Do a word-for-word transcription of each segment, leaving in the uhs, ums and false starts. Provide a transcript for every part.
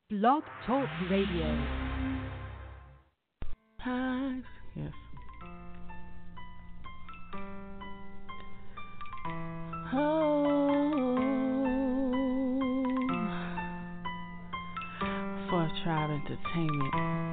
Blog Talk Radio. Hi. Yes. Oh, for Tribe Entertainment.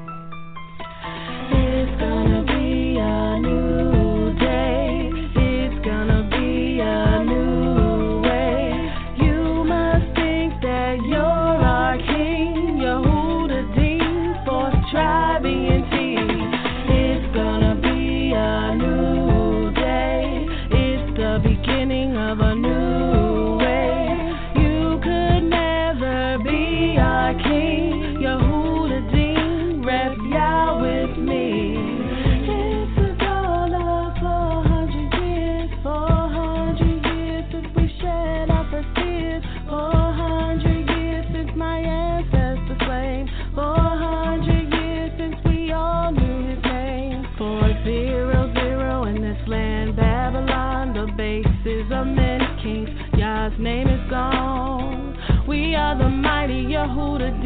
It's gonna be a new day. It's gonna be a new way. You must think that you're our king. Yehuda Dean for Tribe E N T. It's gonna be a new day. It's the beginning of a new way. You could never be our king. Yehuda Dean, rep Yah with me. It's a dollar for a hundred years, for a hundred years since we shed our first tears, for a hundred years since my ancestors slain, for a hundred years since we all knew his name. For zero zero in this land, Babylon, the bases of many kings. Yah's name is gone. We are the mighty Yehuda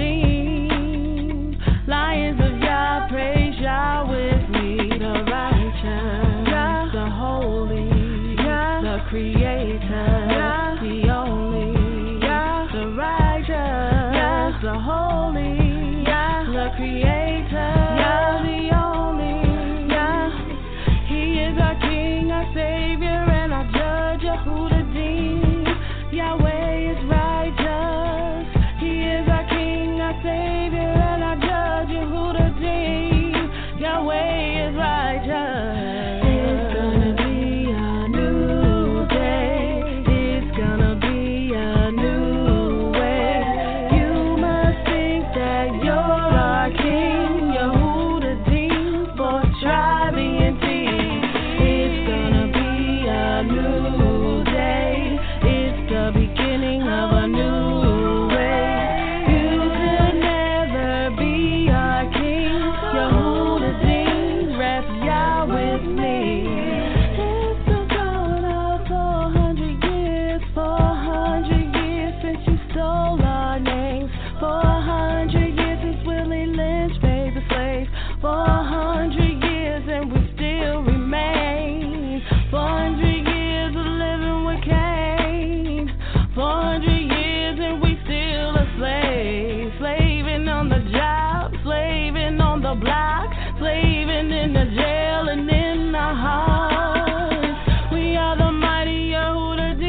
Dean. Lions of Yah, praise Yah with me. The righteous, Yah, the holy, Yah, the creator, Yah, the only, Yah, the righteous, Yah, the holy, Yah, the creator, Yah, the only, Yah. He is our king, our savior, and our judge, Yehuda Dean. Yahweh is righteous. He is our king, our savior, and our judge, Yehuda Dean. Yahweh is righteous. It's gonna be a new day. It's gonna be a new way. You must think that you're our king, Yehuda Dean for Tribe E N T. It's gonna be a new day. It's the beginning of a new way. You could never be our king, Yehuda Dean, rep Yah with me. It's a dollar for a hundred years, for a hundred years since you stole our names, for a hundred years since Willie Lynch paid the slaves, for a hundred years and we still remain, for a hundred years of living with Cain, for a hundred years and we still a slave, slaving on the job, slaving on the block, slaving in the jail and in the hearts. We are the mighty Yehuda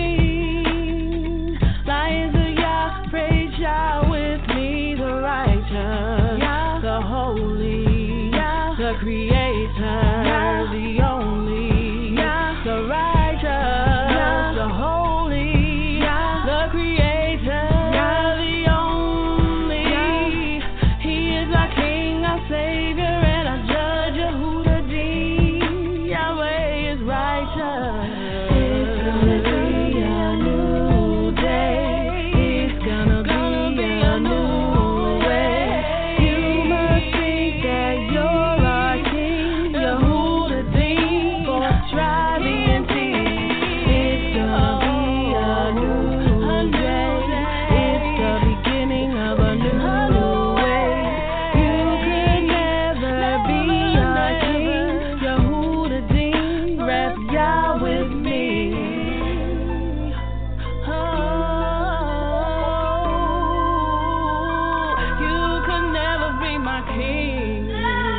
Dean. Lions of Yah, praise Yah with me. The righteous, Yah, the holy, Yah, the creator, Yah, the only, Yah, the righteous, Yah, the holy, Yah, the creator, Yah, the only, Yah. He is our king, our savior, and our judge, Yehuda Dean. Yahweh is righteous. It's gonna be a new day. It's gonna be a new way. You must think that you're our king, Yehuda Dean for Tribe E N T. It's gonna be a new day. It's the beginning of a new way. You could never be our king, Yehuda Dean, rep Yah with me. Oh, you could never be my king.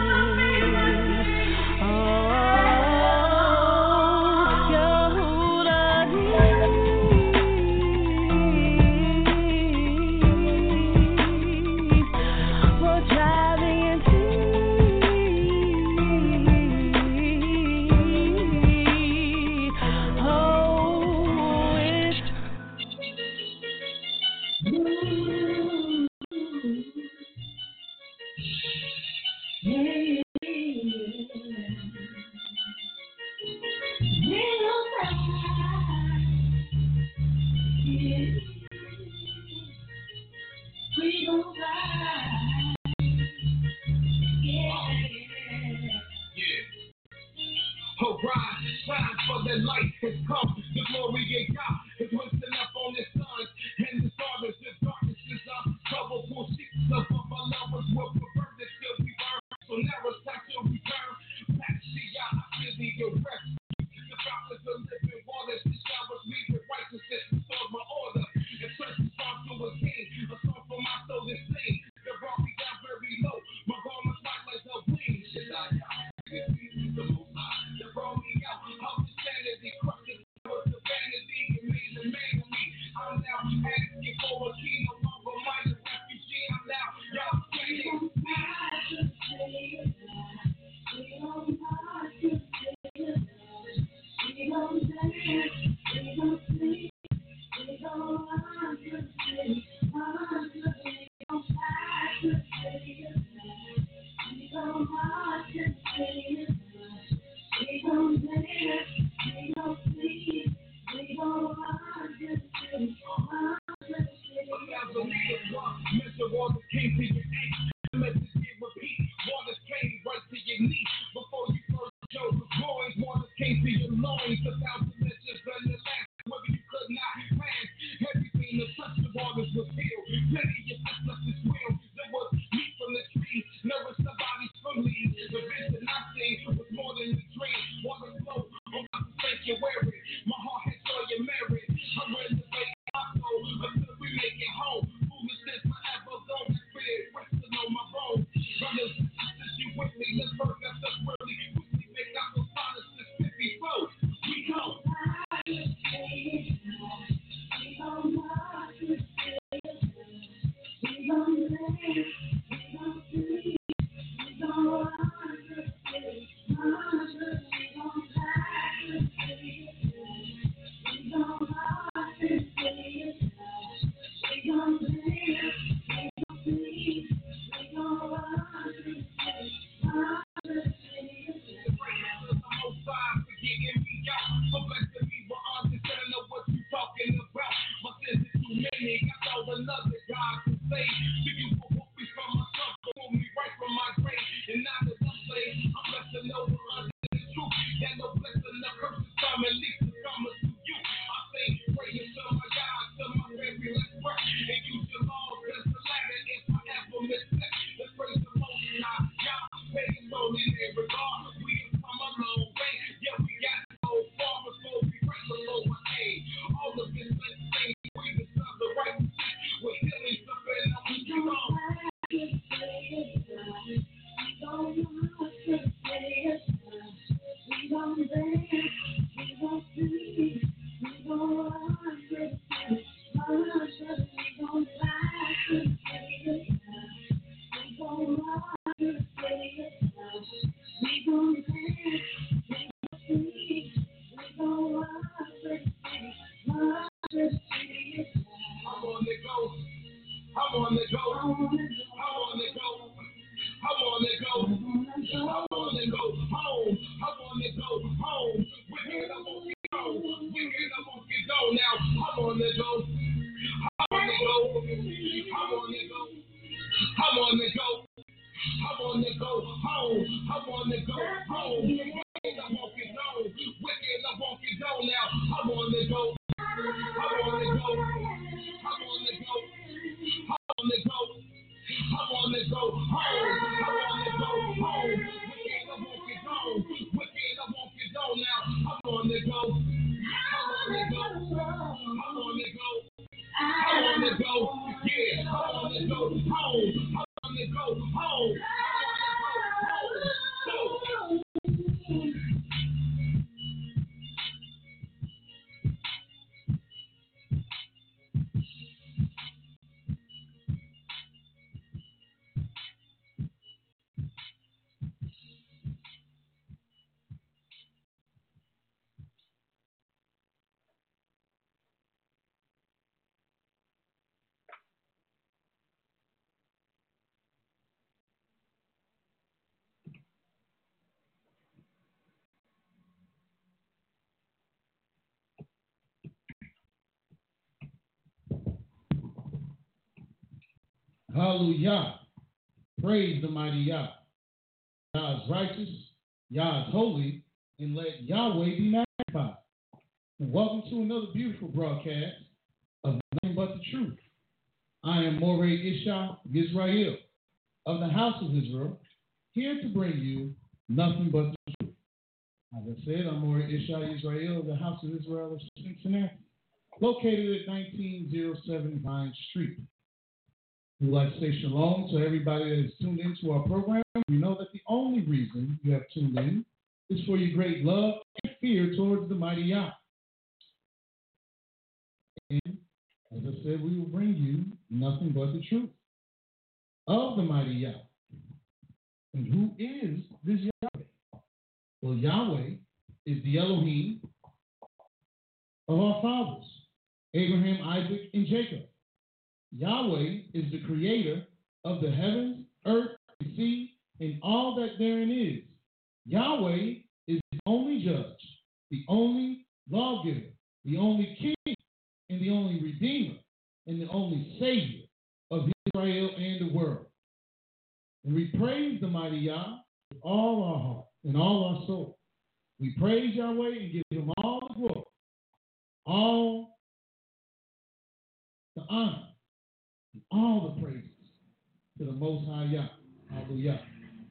Oh, Yehuda Dean for Tribe E N T. Oh, it's we gon' ride. Oh, rise, shine, for the light has come. The glory of God is lifting up on the sun. And the darkness, the darkness is uncoverable. Some of my lovers will prefer this till we burn. So now it's time to return back to y'all. I feel the arrest. The fountains of living water. She showers me with righteousness. Restores my order. And turns the song to a king. A song for my soul to sing. That brought me down very low. My garments white like the wings. Shit, I got the most high. That brought me out. Of the sanity. Crushing the vanity. And made the man of me. I'm now asking for a key. No longer minded refugee. I'm now y'all saying. Hallelujah. Praise the mighty Yah. Yah is righteous, Yah is holy, and let Yahweh be magnified. And welcome to another beautiful broadcast of Nothing But the Truth. I am Moreh Isha Yisrael of the House of Israel, here to bring you nothing but the truth. As I said, I'm Moreh Isha Yisrael of the House of Israel of Cincinnati, located at nineteen oh seven Vine Street. We'd like to say shalom to everybody that is tuned into our program. We know that the only reason you have tuned in is for your great love and fear towards the mighty Yah. And as I said, we will bring you nothing but the truth of the mighty Yah. And who is this Yahweh? Well, Yahweh is the Elohim of our fathers, Abraham, Isaac, and Jacob. Yahweh is the creator of the heavens, earth, and sea, and all that therein is. Yahweh is the only judge, the only lawgiver, the only king, and the only redeemer, and the only savior of Israel and the world. And we praise the mighty Yah with all our heart and all our soul. We praise Yahweh and give him all the glory, all the honor, and all the praises to the Most High Yah. Hallelujah.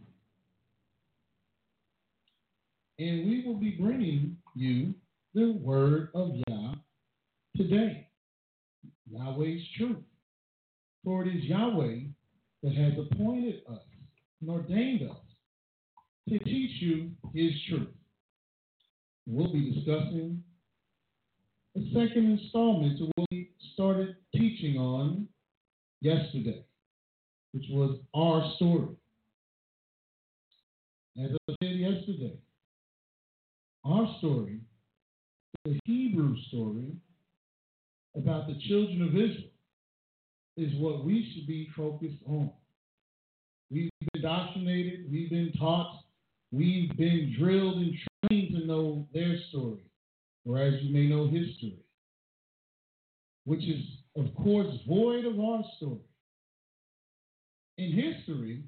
And we will be bringing you the word of Yah today. Yahweh's truth. For it is Yahweh that has appointed us and ordained us to teach you his truth. We'll be discussing the second installment of what we started teaching on yesterday, which was our story. As I said yesterday, our story, the Hebrew story about the children of Israel, is what we should be focused on. We've been indoctrinated, we've been taught, we've been drilled and trained to know their story, or as you may know, history, which is, of course, void of our story. In history,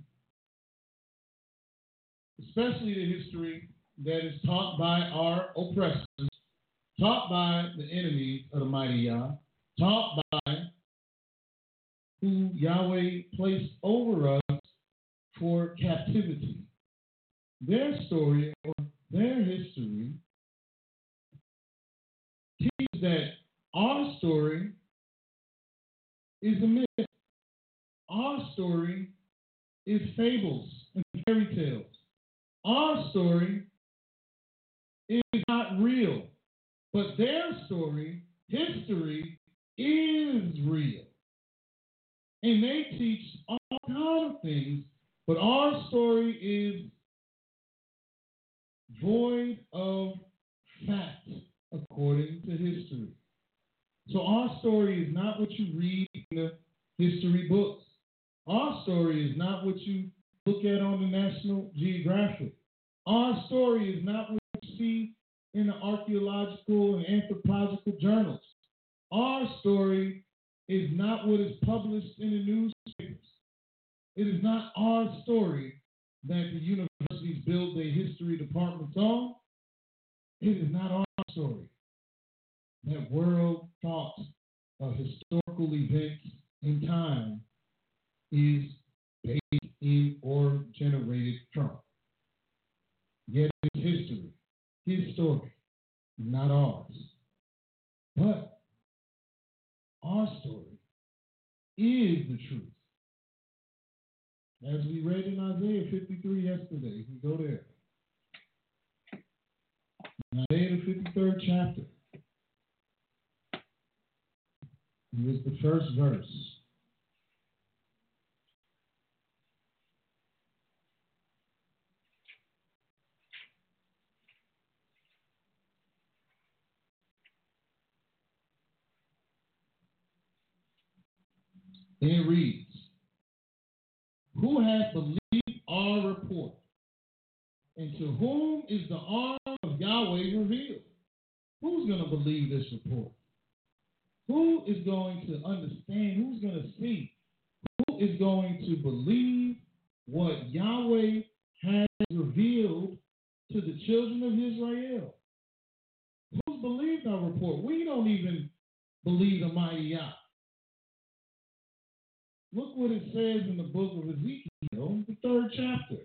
especially the history that is taught by our oppressors, taught by the enemies of the mighty Yah, taught by who Yahweh placed over us for captivity. Their story or their history teaches that our story is a myth. Our story is fables and fairy tales. Our story is not real, but their story, history, is real. And they teach all kinds of things, but our story is void of fact according to history. So our story is not what you read in the history books. Our story is not what you look at on the National Geographic. Our story is not what you see in the archaeological and anthropological journals. Our story is not what is published in the newspapers. It is not our story that the universities build their history departments on. It is not our story that world thought of historical events in time is based in or generated from. Yet it's history, his story, not ours. But our story is the truth. As we read in Isaiah fifty-three yesterday, we go there. In Isaiah the fifty-third chapter, it was the first verse. And it reads, who has believed our report? And to whom is the arm of Yahweh revealed? Who's going to believe this report? Who is going to understand? Who's going to see? Who is going to believe what Yahweh has revealed to the children of Israel? Who's believed our report? We don't even believe the mighty Yah. look what it says in the book of Ezekiel, the third chapter.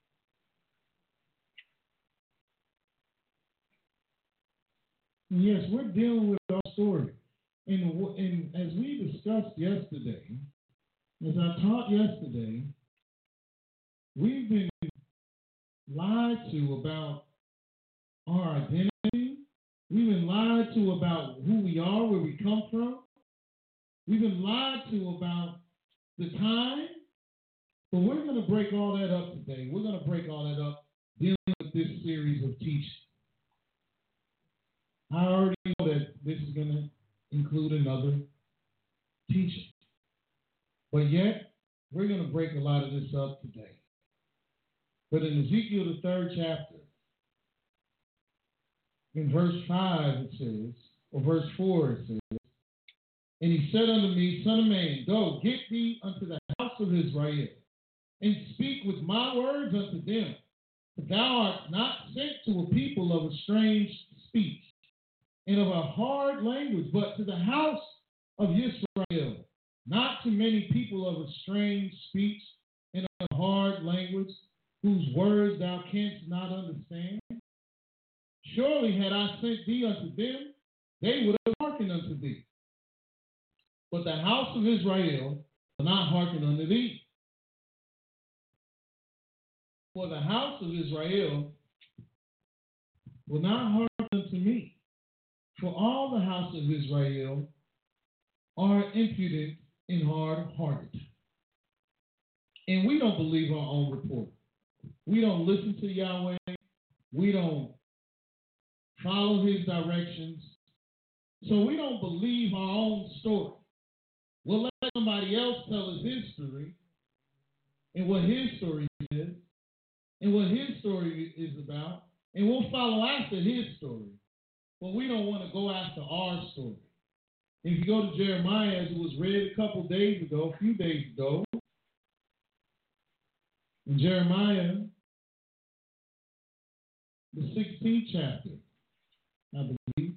And yes, we're dealing with our story. And, and as we discussed yesterday, as I taught yesterday, we've been lied to about our identity. We've been lied to about who we are, where we come from. We've been lied to about the time. But we're going to break all that up today. We're going to break all that up dealing with this series of teaching. I already know that this is going to include another teaching. But yet, we're going to break a lot of this up today. But in Ezekiel, the third chapter, in verse five it says, or verse four it says, and he said unto me, Son of man, go, get thee unto the house of Israel, and speak with my words unto them. For thou art not sent to a people of a strange speech, and of a hard language, but to the house of Israel, not to many people of a strange speech, and of a hard language, whose words thou canst not understand. Surely had I sent thee unto them, they would have hearkened unto thee. But the house of Israel will not hearken unto thee. For the house of Israel will not hearken unto me. For all the house of Israel are impudent and hard-hearted. And we don't believe our own report. We don't listen to Yahweh. We don't follow his directions. So we don't believe our own story. We'll let somebody else tell us his story and what his story is and what his story is about, and we'll follow after his story. But we don't want to go after our story. If you go to Jeremiah, as it was read a couple days ago, a few days ago, in Jeremiah, the sixteenth chapter, I believe.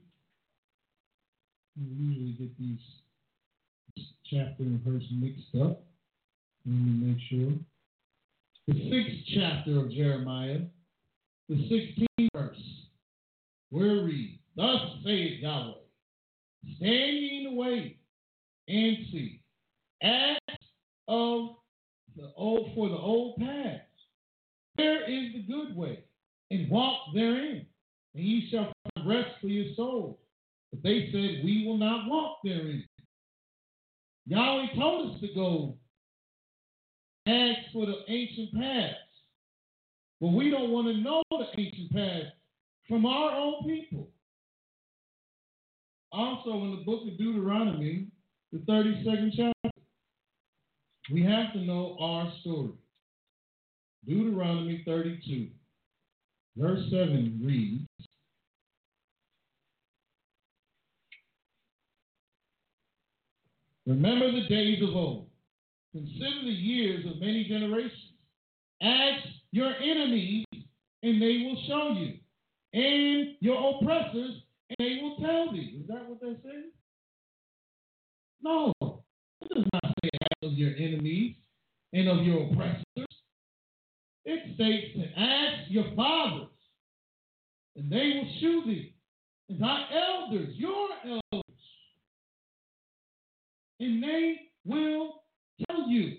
We usually get these chapter and verse mixed up. Let me make sure. The sixth chapter of Jeremiah, the sixteenth verse, we'll read, Thus saith Yahweh, stand ye in the way and see. Ask of the old for the old paths. Where is the good way? And walk therein, and ye shall find rest for your souls. But they said, we will not walk therein. Yahweh told us to go ask for the ancient paths. But we don't want to know the ancient paths from our own people. Also, in the book of Deuteronomy, the thirty-second chapter, we have to know our story. Deuteronomy thirty-two, verse seven reads, Remember the days of old. Consider the years of many generations. Ask your enemies, and they will show you, and your oppressors, and they will tell thee. Is that what that says? No. It does not say ask of your enemies and of your oppressors. It states to ask your fathers, and they will shew thee, and thy elders, your elders, and they will tell you.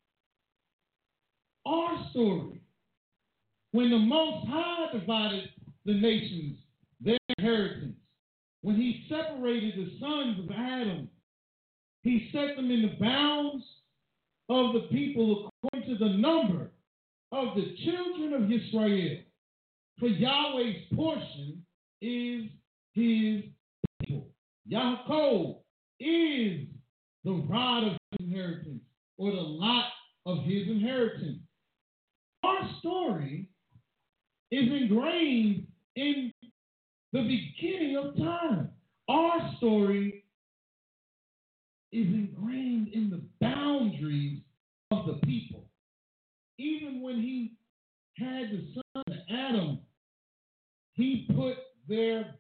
Our story. When the Most High divided the nations, their inheritance, when he separated the sons of Adam, he set them in the bounds of the people according to the number of the children of Israel. For Yahweh's portion is his people. Yaakov is the rod of his inheritance, or the lot of his inheritance. Our story is ingrained in the beginning of time. Our story is ingrained in the boundaries of the people. Even when he had the son of Adam, he put their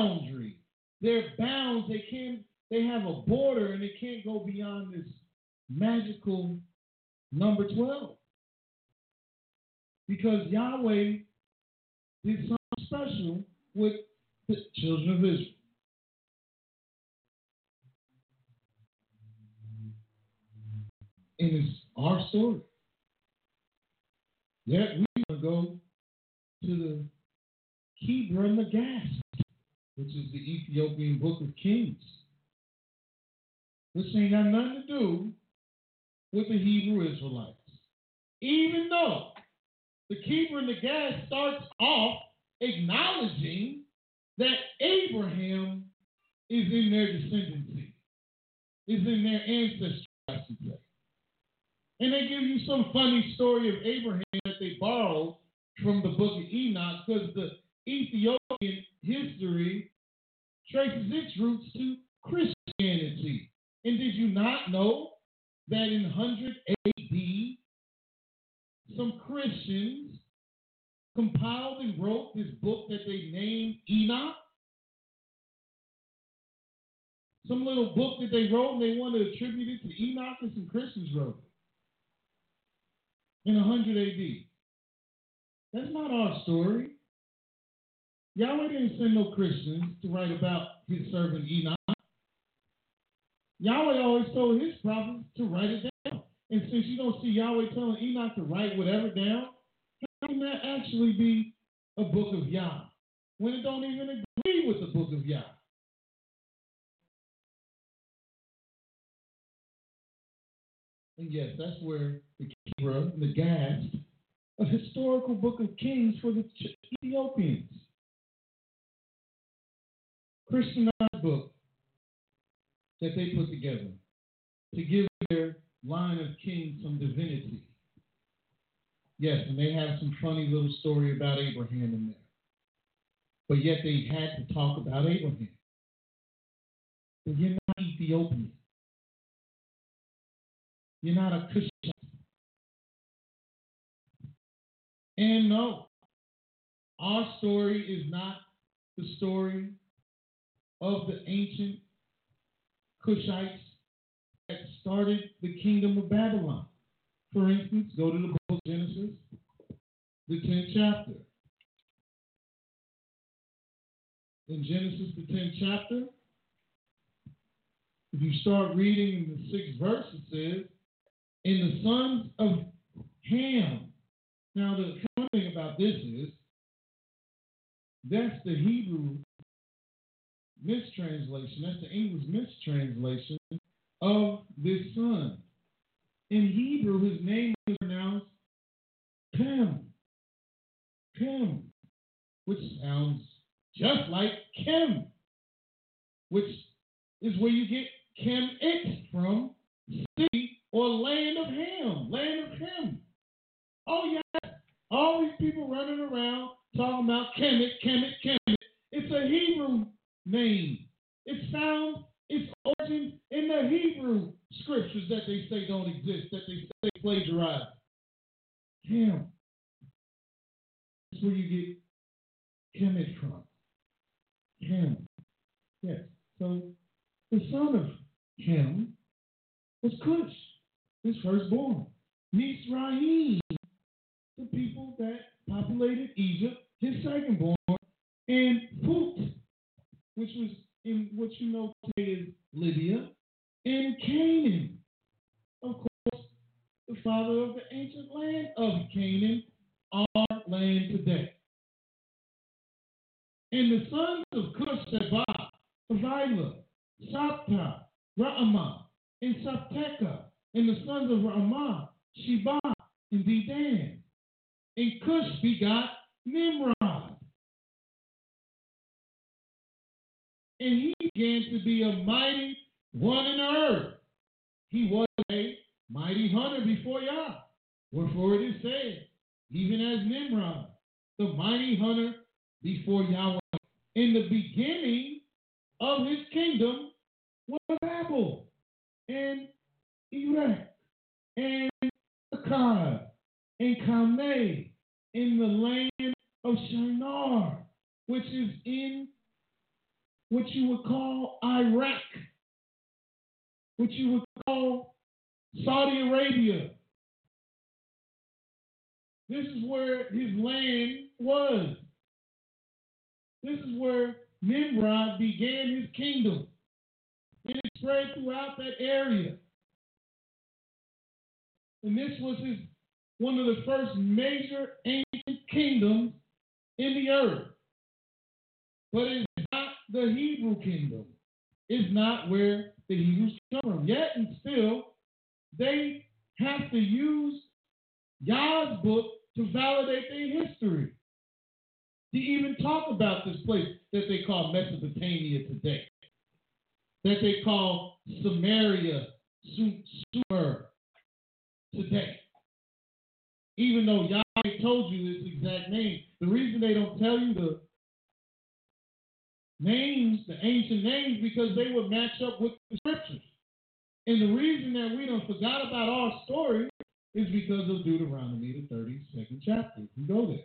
boundary, their bounds, they can't, they have a border and they can't go beyond this, magical number twelve. Because Yahweh did something special with the children of Israel. And it's our story. Yet we want to go to the Kebra Nagast, which is the Ethiopian Book of Kings. This ain't got nothing to do with the Hebrew Israelites. Even though the Kebra Nagast starts off acknowledging that Abraham is in their descendancy, is in their ancestry, I should say. And they give you some funny story of Abraham that they borrowed from the book of Enoch, because the Ethiopian history traces its roots to Christianity. And did you not know that in one hundred A D, some Christians compiled and wrote this book that they named Enoch? Some little book that they wrote and they wanted to attribute it to Enoch, and some Christians wrote it in one hundred A D. That's not our story. Yahweh didn't send no Christians to write about his servant Enoch. Yahweh always told his prophets to write it down. And since you don't see Yahweh telling Enoch to write whatever down, how can that actually be a book of Yah when it don't even agree with the book of Yah? And yes, that's where the Kebra Nagast, a historical book of kings for the Ethiopians, Christianized book that they put together to give their line of kings some divinity. Yes, and they have some funny little story about Abraham in there. But yet they had to talk about Abraham. But you're not Ethiopian. You're not a Christian. And no, our story is not the story of the ancient Cushites that started the kingdom of Babylon. For instance, go to the book of Genesis, the tenth chapter. In Genesis, the tenth chapter, if you start reading in the sixth verse, it says, "And the sons of Ham." Now, the funny thing about this is, that's the Hebrew mistranslation. That's the English mistranslation of this son. In Hebrew, his name is pronounced Pem. Pem, which sounds just like Kim, which is where you get Kim X from, city or land of Ham, land of Ham. Oh, yeah. All these people running around talking about Kemet, Kemet, Kemet. It's a Hebrew name. It's found its origin in the Hebrew scriptures that they say don't exist, that they say plagiarized. Ham. That's where you get Kemet from. Ham. Yes. So the son of Ham was Cush, his firstborn. Mizraim, the people that populated Egypt, his secondborn, and Put, which was in what you know today is Libya, and Canaan, of course, the father of the ancient land of Canaan, our land today. And the sons of Cush, Sheba, Havilah, Sapta, Ra'amah, and Sapteka, and the sons of Ra'amah, Sheba, and Dedan. And Cush begot Nimrod. And he began to be a mighty one in the earth. He was a mighty hunter before Yah. Wherefore it is said, even as Nimrod, the mighty hunter before Yahweh. In the beginning of his kingdom was Babel, and Erech, and Akkad, and Calneh, in the land of Shinar, which is in what you would call Iraq, what you would call Saudi Arabia. This is where his land was. This is where Nimrod began his kingdom. And it spread throughout that area. And this was his one of the first major ancient kingdoms in the earth. But it's not the Hebrew kingdom. It's not where the Hebrews come from. Yet and still, they have to use Yah's book to validate their history. To even talk about this place that they call Mesopotamia today. That they call Samaria, Sumer today. Even though Yahweh told you its exact name, the reason they don't tell you the names, the ancient names, because they would match up with the scriptures. And the reason that we don't forgot about our story is because of Deuteronomy, the thirty-second chapter. You go there.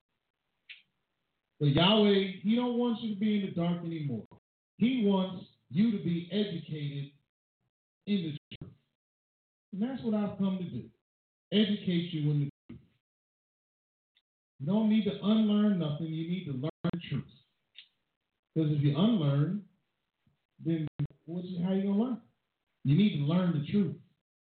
But Yahweh, he don't want you to be in the dark anymore. He wants you to be educated in the truth. And that's what I've come to do. Educate you in the truth. You don't need to unlearn nothing. You need to learn the truth. Because if you unlearn, then what's, how are you going to learn? You need to learn the truth.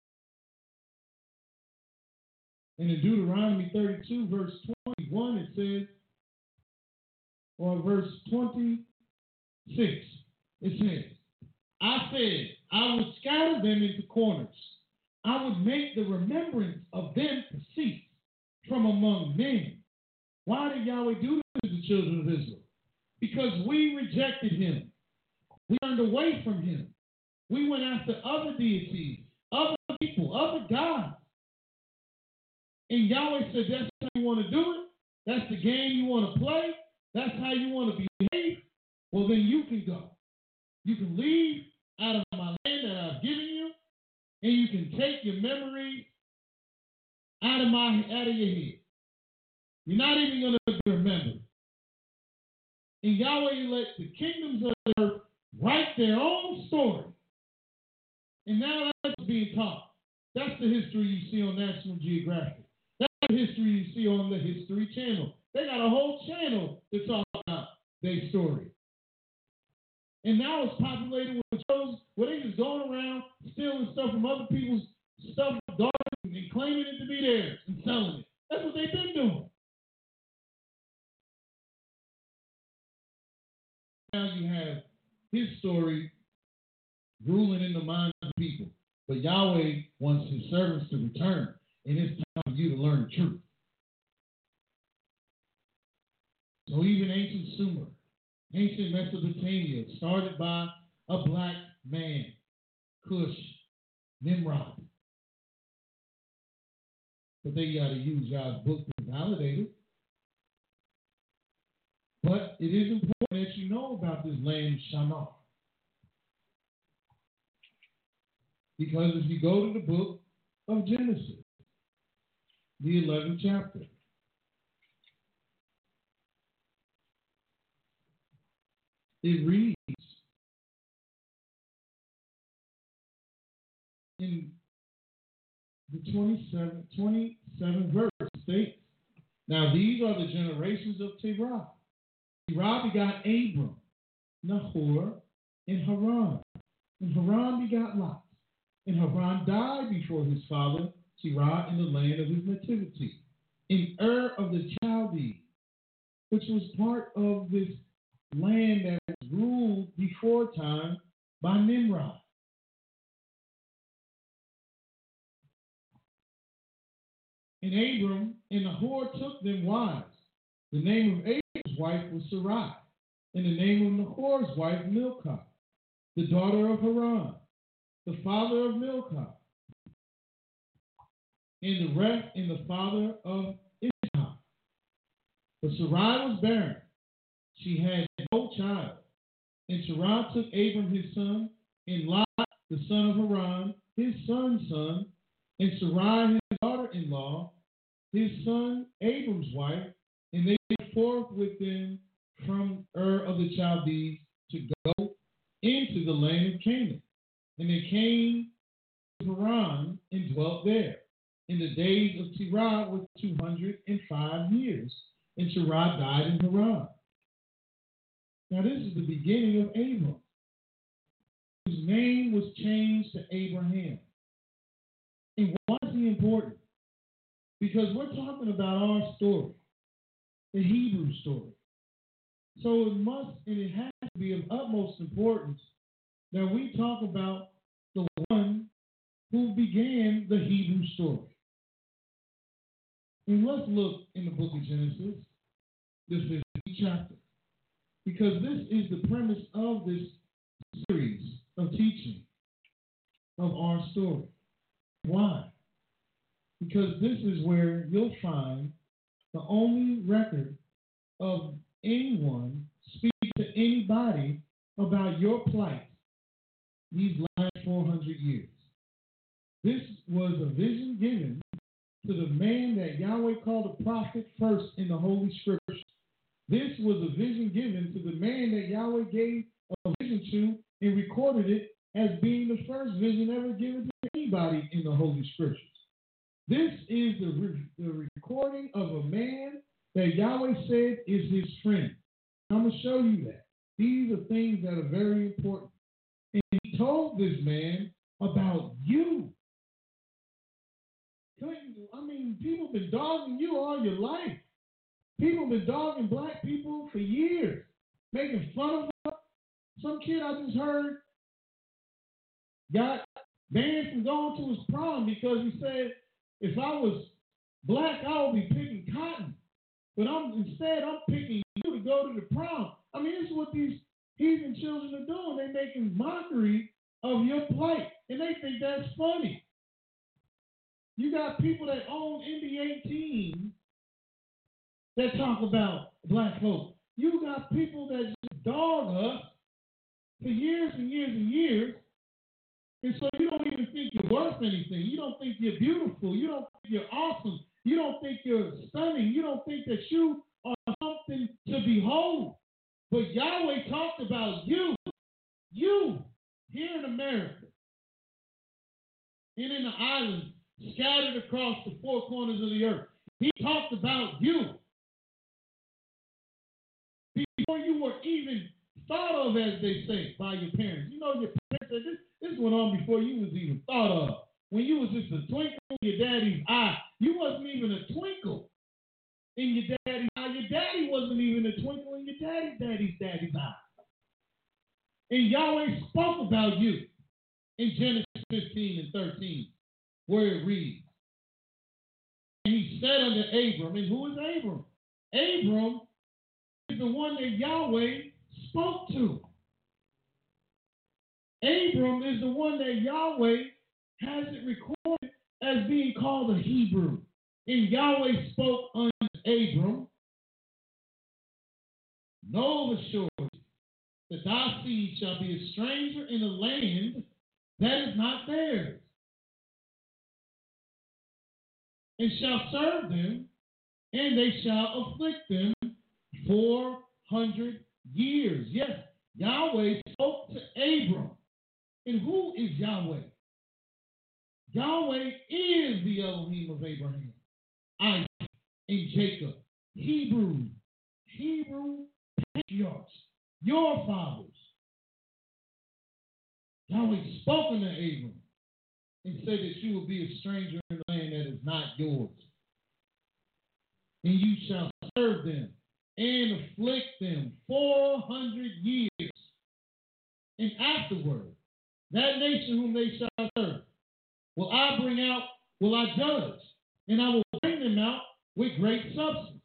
And in Deuteronomy thirty-two, verse twenty-one, it says, or verse twenty-six, it says, I said, I would scatter them into corners. I would make the remembrance of them to cease from among men. Why did Yahweh do this to the children of Israel? Because we rejected him. We turned away from him. We went after other deities, other people, other gods. And Yahweh said, that's how you want to do it? That's the game you want to play? That's how you want to behave? Well, then you can go. You can leave out of my land that I've given you, and you can take your memories out of my out of your head. You're not even going to remember. And Yahweh let the kingdoms of the earth write their own story. And now that's being taught. That's the history you see on National Geographic. That's the history you see on the History Channel. They got a whole channel to talk about their story. And now it's populated with shows where they just going around stealing stuff from other people's stuff, daughters, and claiming it to be theirs and selling it. That's what they've been doing. Now you have his story ruling in the minds of people. But Yahweh wants his servants to return, and it's time for you to learn the truth. So even ancient Sumer, ancient Mesopotamia, started by a black man, Cush, Nimrod. But they got to use Yah's book to validate it. But it is important that you know about this land Shinar. Because if you go to the book of Genesis, the eleventh chapter, it reads in the twenty-seventh, twenty-seventh verse, states, now these are the generations of Terah. Terah begot Abram, Nahor, and Haran. And Haran begot Lot. And Haran died before his father Terah in the land of his nativity, in Ur of the Chaldees, which was part of this land that was ruled before time by Nimrod. And Abram and Nahor took them wives. The name of Abram's wife was Sarai, and the name of Nahor's wife Milcah, the daughter of Haran, the father of Milcah, and the rest and the father of Ishmael. But Sarai was barren. She had no child. And Sarai took Abram his son, and Lot, the son of Haran, his son's son, and Sarai his daughter-in-law, his son Abram's wife, and they went forth with them from Ur of the Chaldees to go into the land of Canaan. And they came Haran and dwelt there. In the days of Terah were two hundred five years, and Terah died in Haran. Now this is the beginning of Abram, whose name was changed to Abraham. And why is he important? Because we're talking about our story, the Hebrew story. So it must and it has to be of utmost importance that we talk about the one who began the Hebrew story. And let's look in the book of Genesis, this is the chapter, because this is the premise of this series of teaching of our story. Why? Because this is where you'll find the only record of anyone speaking to anybody about your plight these last four hundred years. This was a vision given to the man that Yahweh called a prophet first in the Holy Scriptures. This was a vision given to the man that Yahweh gave a vision to and recorded it as being the first vision ever given to anybody in the Holy Scriptures. This is the, re- the recording of a man that Yahweh said is his friend. I'm going to show you that. These are things that are very important. And he told this man about you. I mean, people have been dogging you all your life. People have been dogging black people for years, making fun of them. Some kid I just heard got banned from going to his prom because he said, if I was black, I would be picking cotton. But I'm instead, I'm picking you to go to the prom. I mean, this is what these heathen children are doing. They're making mockery of your plight, and they think that's funny. You got people that own N B A teams that talk about black folks. You got people that just dog us for years and years and years. And so you don't even think you're worth anything. You don't think you're beautiful. You don't think you're awesome. You don't think you're stunning. You don't think that you are something to behold. But Yahweh talked about you, you here in America and in the islands scattered across the four corners of the earth. He talked about you before you were even thought of, as they say, by your parents. You know, your parents said this, this went on before you was even thought of. When you was just a twinkle in your daddy's eye, you wasn't even a twinkle in your daddy's eye. Your daddy wasn't even a twinkle in your daddy's daddy's daddy's eye. And Yahweh spoke about you in Genesis fifteen and thirteen, where it reads, and he said unto Abram, and who is Abram? Abram is the one that Yahweh spoke to. Abram is the one that Yahweh has it recorded as being called a Hebrew. And Yahweh spoke unto Abram, know of a surety that thy seed shall be a stranger in a land that is not theirs, and shall serve them, and they shall afflict them four hundred years. Yes, Yahweh spoke to Abram. And who is Yahweh? Yahweh is the Elohim of Abraham, Isaac, and Jacob. Hebrew, Hebrew patriarchs, your fathers. Yahweh spoke unto Abram and said that you will be a stranger in a land that is not yours. And you shall serve them and afflict them four hundred years. And afterward, that nation whom they shall serve, will I bring out, will I judge, and I will bring them out with great substance.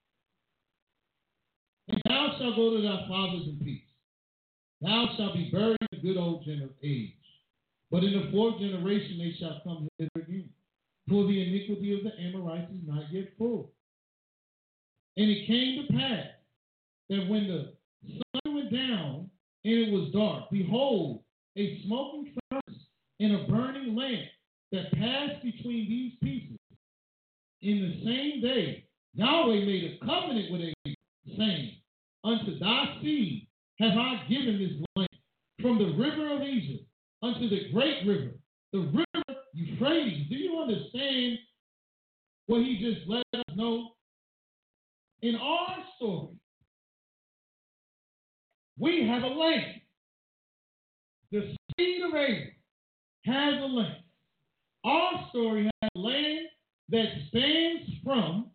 And thou shalt go to thy fathers in peace. Thou shalt be buried in good old age. But in the fourth generation they shall come hither again. For the iniquity of the Amorites is not yet full. And it came to pass that when the sun went down and it was dark, behold, a smoking furnace and a burning lamp that passed between these pieces. In the same day, Yahweh made a covenant with Abraham, saying, unto thy seed have I given this land, from the river of Egypt unto the great river, the river of Euphrates. Do you understand what he just let us know? In our story, we have a land. The seed of Abraham has a land. Our story has a land that spans from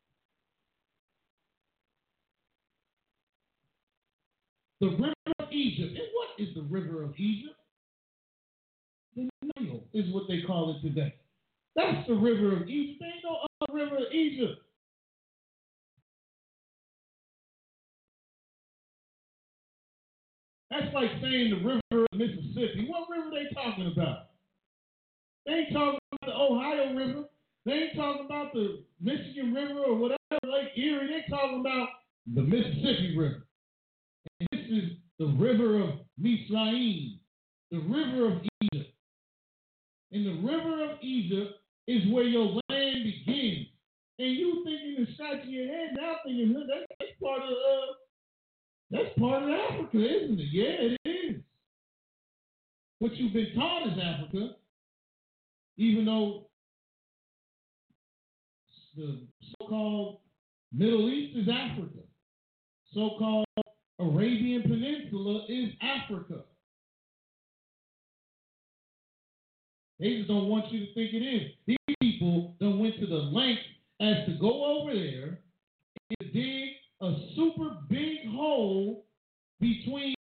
the river of Egypt. And what is the river of Egypt? The Nile is what they call it today. That's the river of Egypt. There ain't no other river of Egypt. That's like saying the river of Mississippi. What river are they talking about? They ain't talking about the Ohio River. They ain't talking about the Michigan River or whatever, Lake Erie. They talking about the Mississippi River. And this is the river of Mizraim, the river of Egypt. And the river of Egypt is where your land begins. And you thinking and scratching your head now thinking, that's, that's part of uh, that's part of Africa, isn't it? Yeah, it is. What you've been taught is Africa, even though the so-called Middle East is Africa. So-called Arabian Peninsula is Africa. They just don't want you to think it is. These people done went to the length as to go over there and dig a super big hole between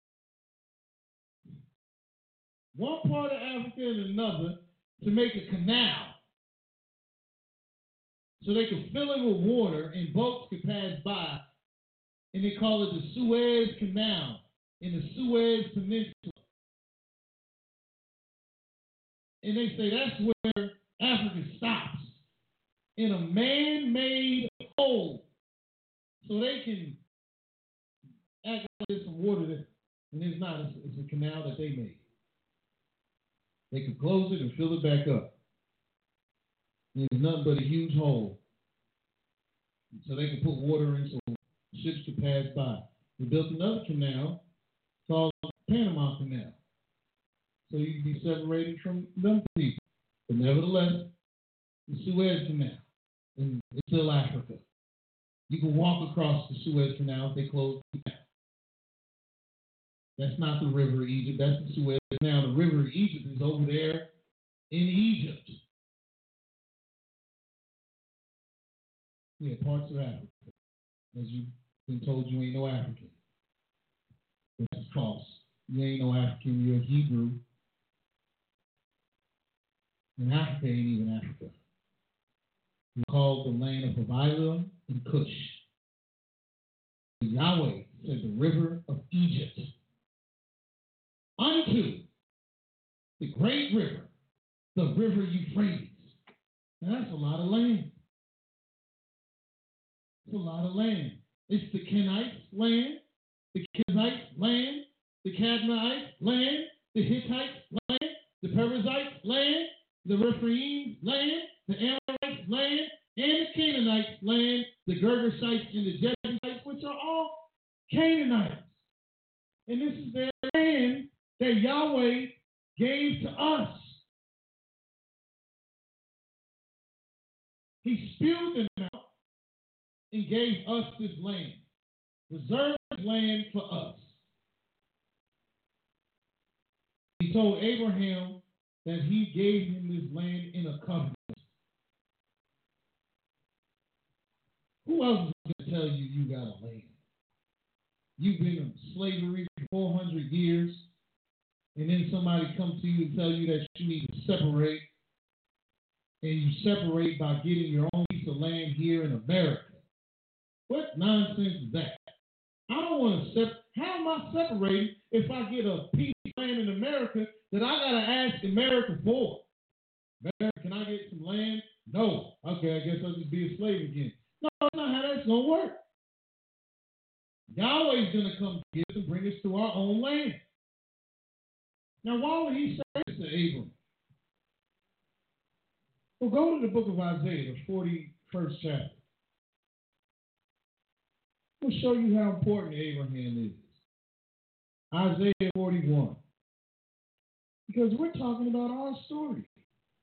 one part of Africa and another to make a canal so they could fill it with water and boats could pass by, and they call it the Suez Canal in the Suez Peninsula. And they say that's where Africa stops, in a man-made hole, so they can act like there's some water there. And it's not. It's, it's a canal that they made. They can close it and fill it back up. And it's nothing but a huge hole. So they can put water in so ships could pass by. They built another canal called Panama Canal. So you can be separated from them people. But nevertheless, the Suez Canal, and it's still Africa. You can walk across the Suez Canal if they close the canal. That's not the river of Egypt. That's the Suez Canal. The river of Egypt is over there in Egypt. Yeah, parts of Africa. As you've been told, you ain't no African. That's false. You ain't no African. You're a Hebrew. And Africa ain't even Africa. We call the land of Havilah and Cush. Yahweh said the river of Egypt unto the great river, the river Euphrates. Now that's a lot of land. It's a lot of land. It's the Kenites' land, the Kenizzites' land, the Cadmonites' land, the Hittites' land, the Perizzites' land, the Rephaim's land, the Amorites' land, and the Canaanites' land, the Girgashites and the Jebusites, which are all Canaanites. And this is their land that Yahweh gave to us. He spewed them out and gave us this land, reserved this land for us. He told Abraham that he gave him this land in a covenant. Who else is going to tell you you got a land? You've been in slavery for four hundred years, and then somebody comes to you and tell you that you need to separate, and you separate by getting your own piece of land here in America. What nonsense is that? I don't want to separate. How am I separating if I get a piece of land in America that I got to ask America for? America, can I get some land? No. Okay, I guess I'll just be a slave again. No, that's not how that's going to work. Yahweh's going to come get us and bring us to our own land. Now, why would he say this to Abram? Well, go to the book of Isaiah, the forty-first chapter. We'll show you how important Abraham is. Isaiah forty-one. Because we're talking about our story.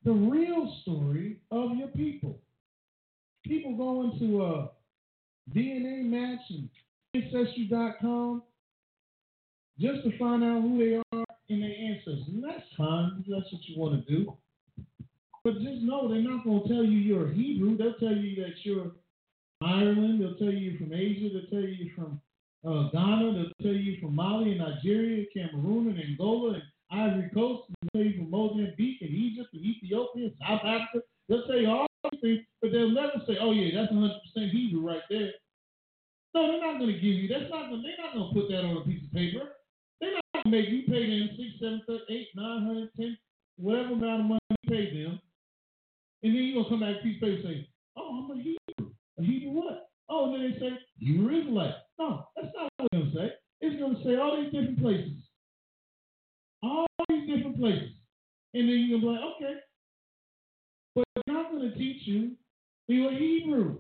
the real story of your people. People go into a D N A match and Ancestry dot com just to find out who they are and their ancestors. And that's fine. That's what you want to do. But just know they're not going to tell you you're a Hebrew. They'll tell you that you're Ireland. They'll tell you you're from Asia. They'll tell you you're from uh, Ghana. They'll tell you from Mali and Nigeria, Cameroon and Angola and Ivory Coast. They'll tell you from Mozambique and Egypt and Ethiopia and South Africa. They'll tell you all these things, but they'll never say, oh, yeah, that's one hundred percent Hebrew right there. No, they're not going to give you. That's not. Gonna, they're not going to put that on a piece of paper. They're not going to make you pay them six, seven, eight, nine hundred, ten, whatever amount of money you pay them, and then you're going to come back to a piece of paper and say, oh, I'm a Hebrew. A Hebrew what? Oh, and then they say, Hebrew Israelite. No, that's not what it's going to say. It's going to say all these different places. All these different places. And then you're going to be like, okay. But they're not going to teach you you're a Hebrew.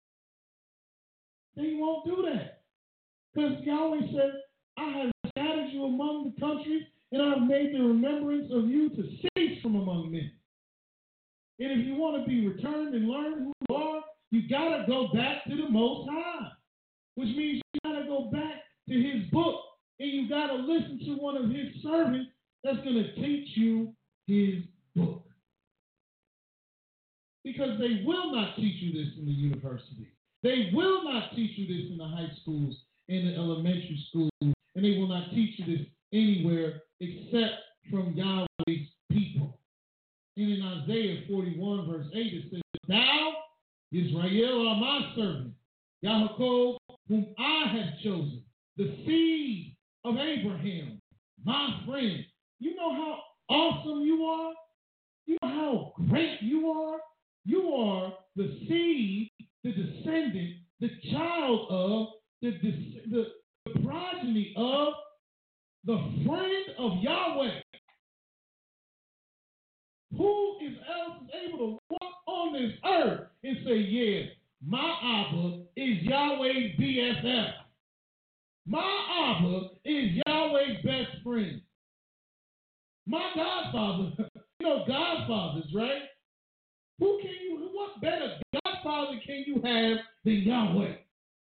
They won't do that. Because Yahweh said, I have scattered you among the countries, and I have made the remembrance of you to cease from among men. And if you want to be returned and learn who you are, you got to go back to the Most High, which means you got to go back to his book, and you got to listen to one of his servants that's going to teach you his book. Because they will not teach you this in the university. They will not teach you this in the high schools, in the elementary schools, and they will not teach you this anywhere except from Yahweh's people. And in Isaiah forty-one, verse eight, it says, thou, Israel, are my servant, Yaakov, whom I have chosen, the seed of Abraham, my friend. You know how awesome you are? You know how great you are? You are the seed, the descendant, the child of, the, the, the progeny of, the friend of Yahweh. Who is else able to walk on this earth and say, yeah, my Abba is Yahweh's B F F. My Abba is Yahweh's best friend. My Godfather, you know Godfathers, right? Who can you, what better Godfather can you have than Yahweh?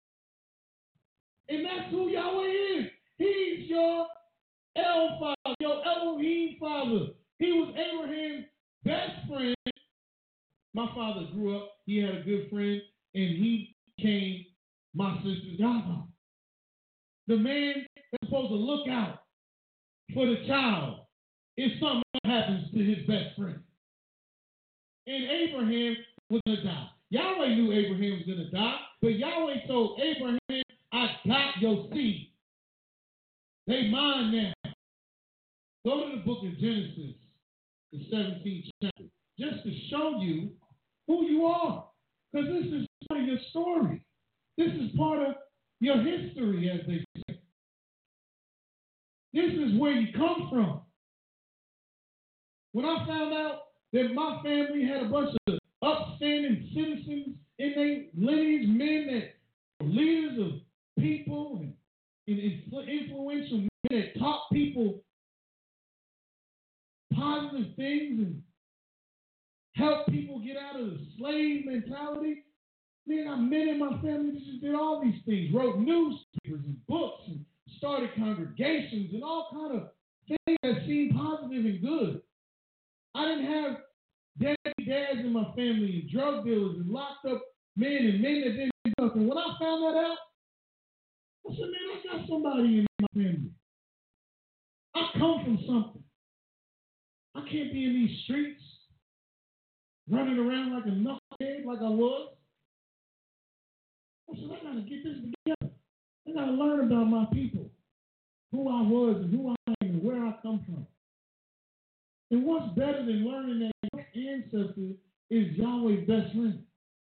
And that's who Yahweh is. He's your El Father, your Elohim Father. He was Abraham's best friend. My father grew up, he had a good friend, and he became my sister's godfather. The man that's supposed to look out for the child if something happens to his best friend. And Abraham was going to die. Yahweh knew Abraham was going to die, but Yahweh told Abraham, I got your seed. They mine now. Go to the book of Genesis, the seventeenth chapter, just to show you who you are. Because this is part of your story. This is part of your history, as they say. This is where you come from. When I found out that my family had a bunch of upstanding citizens in their lineage, men that were leaders of people and, and influential men that taught people positive things and helped people get out of the slave mentality. Man, I met in my family that just did all these things, wrote newspapers and books and started congregations and all kind of things that seemed positive and good. I didn't have daddy dads in my family and drug dealers and locked up men and men that didn't do nothing. When I found that out, I said, man, I got somebody in my family. I come from something. I can't be in these streets running around like a knucklehead like I was. I said, I got to get this together. I got to learn about my people, who I was and who I am and where I come from. And what's better than learning that your ancestor is Yahweh's best friend?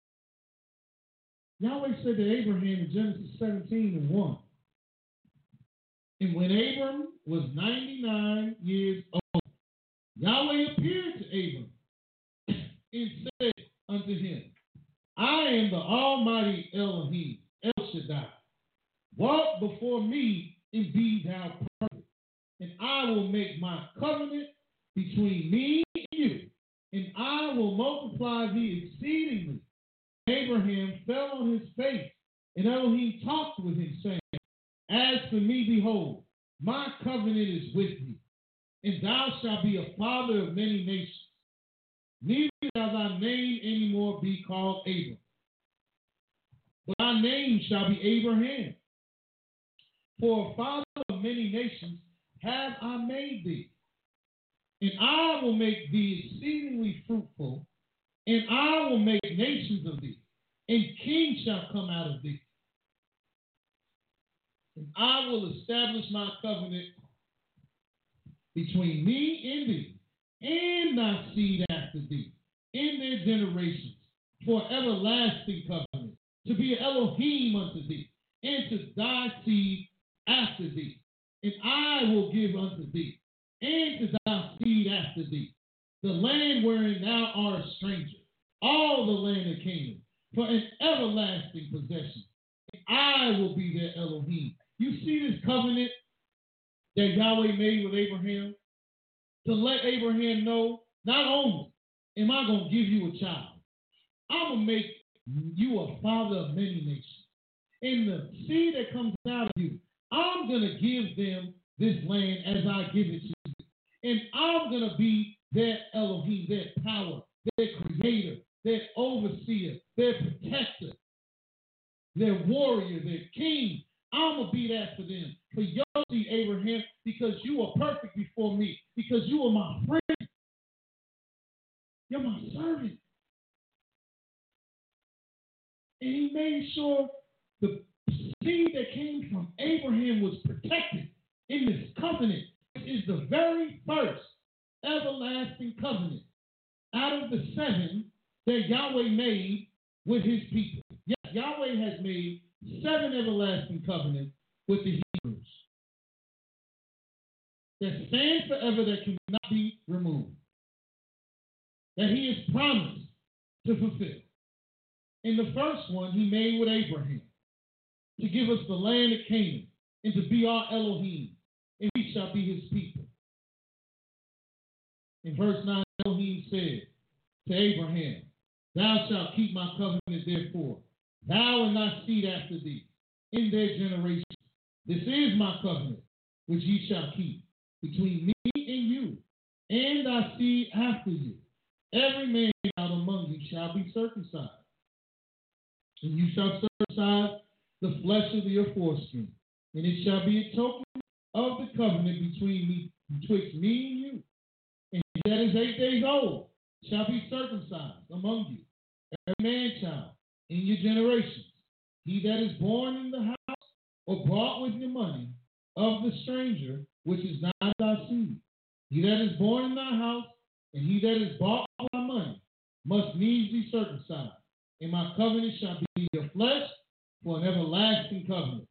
Yahweh said to Abraham in Genesis seventeen and one, and when Abram was ninety-nine years old, Yahweh appeared to Abram and said unto him, I am the Almighty Elohim, El Shaddai. Walk before me and be thou perfect, and I will make my covenant between me and you, and I will multiply thee exceedingly. Abraham fell on his face, and Elohim talked with him, saying, As for me, behold, my covenant is with thee, and thou shalt be a father of many nations. Neither shall thy name any more be called Abram, but thy name shall be Abraham. For a father of many nations have I made thee, and I will make thee exceedingly fruitful, and I will make nations of thee, and kings shall come out of thee. And I will establish my covenant between me and thee, and thy seed after thee, in their generations, for everlasting covenant, to be an Elohim unto thee, and to thy seed after thee. And I will give unto thee, and to thy seed after thee, the land wherein thou art a stranger, all the land of Canaan, for an everlasting possession. And I will be their Elohim. You see this covenant that Yahweh made with Abraham? To let Abraham know, not only am I going to give you a child, I'm going to make you a father of many nations. And the seed that comes out of you, I'm going to give them this land as I give it to you. And I'm going to be their Elohim, their power, their creator, their overseer, their protector, their warrior, their king. I'm going to be that for them. For your seed, Abraham, because you are perfect before me, because you are my friend. You're my servant. And he made sure the seed that came from Abraham was protected in this covenant. It is the very first everlasting covenant out of the seven that Yahweh made with his people. Yes, Yahweh has made seven everlasting covenants with the Hebrews that stand forever, that cannot be removed, that he has promised to fulfill. In the first one, he made with Abraham to give us the land of Canaan and to be our Elohim, and we shall be his people. In verse nine, Elohim said to Abraham, Thou shalt keep my covenant, therefore, thou and thy seed after thee, in their generations. This is my covenant, which ye shall keep between me and you, and thy seed after you. Every man out among you shall be circumcised, and you shall circumcise the flesh of your foreskin, and it shall be a token of the covenant between me, betwixt me and you. And he that is eight days old shall be circumcised among you, every man child in your generations. He that is born in the house or brought with your money of the stranger, which is not thy seed. He that is born in thy house, and he that is bought with thy money, must needs be circumcised. And my covenant shall be your flesh for an everlasting covenant.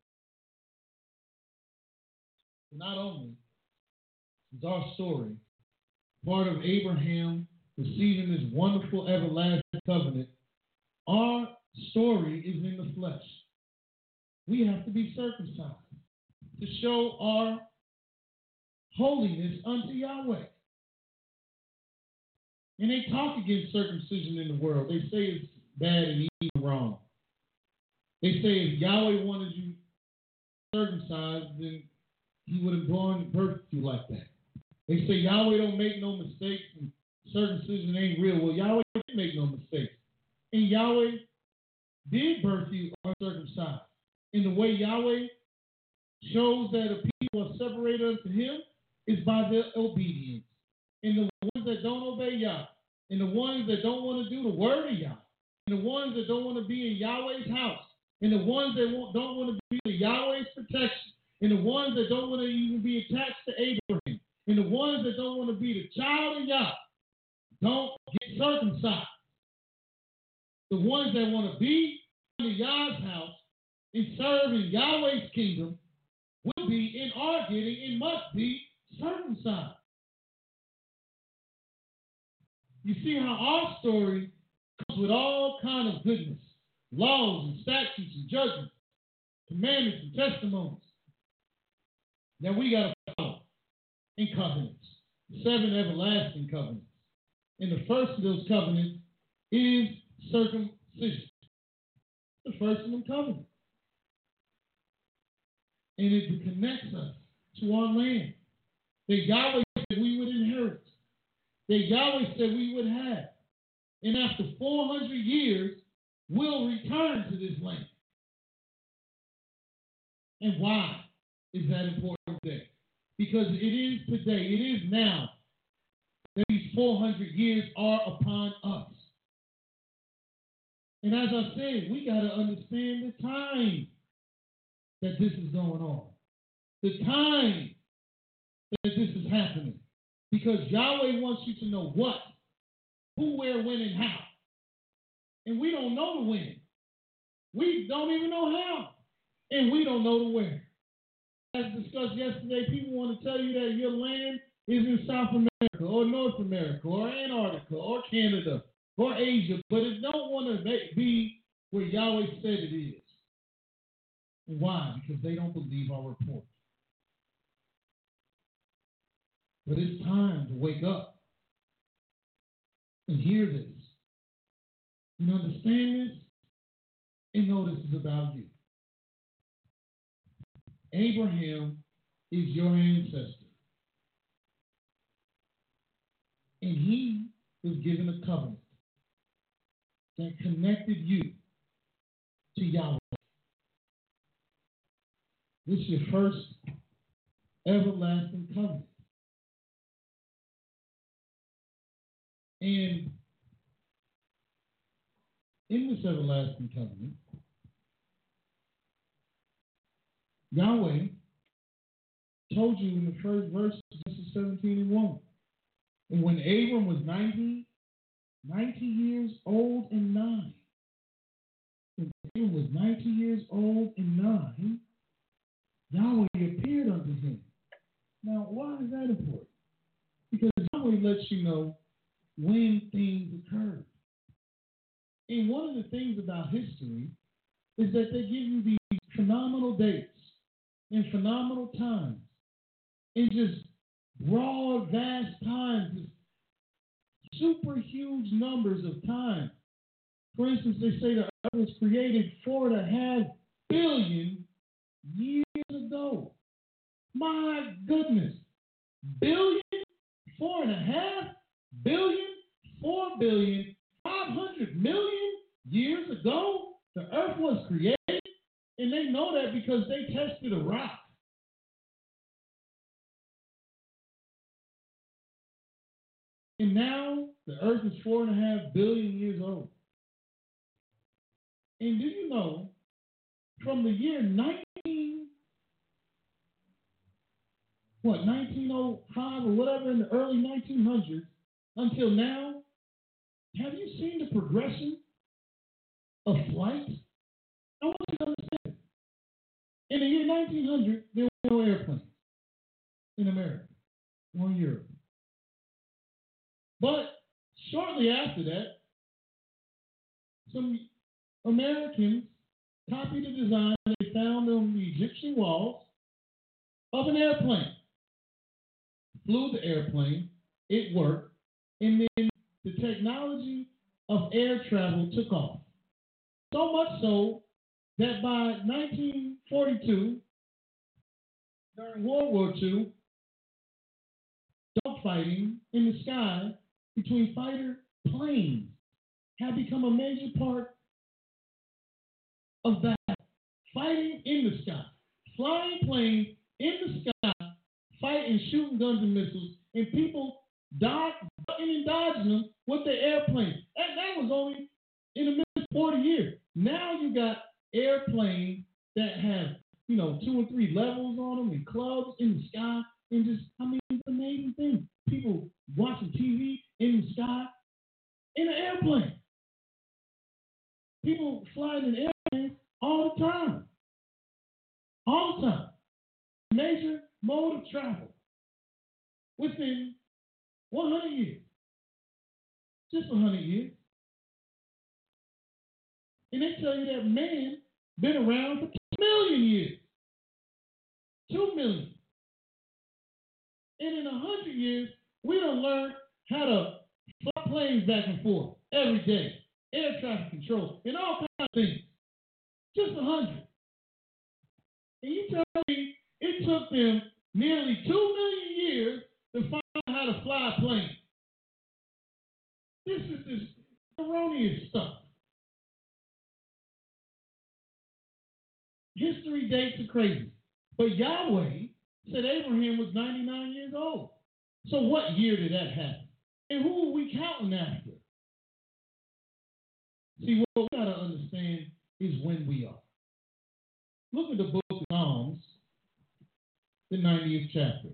Not only is our story part of Abraham receiving this wonderful everlasting covenant, our story is in the flesh. We have to be circumcised to show our holiness unto Yahweh. And they talk against circumcision in the world. They say it's bad and evil, wrong. They say if Yahweh wanted you circumcised, then he would have born birthed you like that. They say Yahweh don't make no mistakes and circumcision ain't real. Well, Yahweh didn't make no mistakes. And Yahweh did birth you uncircumcised. And the way Yahweh shows that a people are separated unto him is by their obedience. And the ones that don't obey Yah, and the ones that don't want to do the word of Yah, and the ones that don't want to be in Yahweh's house, and the ones that don't want to be in Yahweh's protection, and the ones that don't want to even be attached to Abraham, and the ones that don't want to be the child of Yah, don't get circumcised. The ones that want to be in Yah's house and serve in Yahweh's kingdom will be and are getting and must be circumcised. You see how our story comes with all kind of goodness, laws and statutes and judgments, commandments and testimonies that we got to follow in covenants, seven everlasting covenants. And the first of those covenants is circumcision. The first of them covenants. And it connects us to our land that Yahweh said we would inherit, that Yahweh said we would have. And after four hundred years, we'll return to this land. And why is that important today? Because it is today, it is now, that these four hundred years are upon us. And as I said, we got to understand the time that this is going on. The time that this is happening. Because Yahweh wants you to know what, who, where, when, and how. And we don't know the when. We don't even know how. And we don't know the where. As discussed yesterday, people want to tell you that your land is in South America or North America or Antarctica or Canada or Asia, but it don't want to be where Yahweh said it is. Why? Because they don't believe our report. But it's time to wake up and hear this. You understand this? And know this is about you. Abraham is your ancestor. And he was given a covenant that connected you to Yahweh. This is your first everlasting covenant. And in this everlasting covenant, Yahweh told you in the first verse of Genesis seventeen and one. And when Abram was ninety, ninety years old and nine, when Abram was ninety years old and nine, Yahweh appeared unto him. Now, why is that important? Because Yahweh lets you know when things occurred. And one of the things about history is that they give you these phenomenal dates and phenomenal times and just broad, vast times, super huge numbers of time. For instance, they say the earth was created four and a half billion years ago. My goodness. Billion, four and a half billion, four billion, five hundred million years ago, the earth was created. And they know that because they tested a rock. And now the earth is four and a half billion years old. And do you know, from the year nineteen, what, nineteen oh five or whatever in the early nineteen hundreds until now, have you seen the progression of flight? I want you to understand. In the year nineteen hundred, there were no airplanes in America or in Europe. But shortly after that, some Americans copied the design they found on the Egyptian walls of an airplane. Flew the airplane, it worked, and then the technology of air travel took off. So much so that by nineteen forty-two, during World War Two, dogfighting in the sky between fighter planes had become a major part of that. Fighting in the sky, flying planes in the sky, fighting, shooting guns and missiles, and people dodging and dodging them with their airplanes. That, that was only in the middle of forty years. Now you got airplanes that have, you know, two or three levels on them and clubs in the sky, and just, I mean, it's an amazing thing. People watching T V in the sky in an airplane. People flying in airplanes all the time. All the time. Major mode of travel within one hundred years. Just one hundred years. And they tell you that man been around for two million years. Two million. And in a hundred years, we done learned how to fly fly planes back and forth every day, air traffic control, and all kinds of things. Just a hundred. And you tell me it took them nearly two million years to find out how to fly a plane. This is this erroneous stuff. History dates are crazy. But Yahweh said Abraham was ninety-nine years old. So what year did that happen? And who are we counting after? See, what we got to understand is when we are. Look at the book of Psalms, the ninetieth chapter.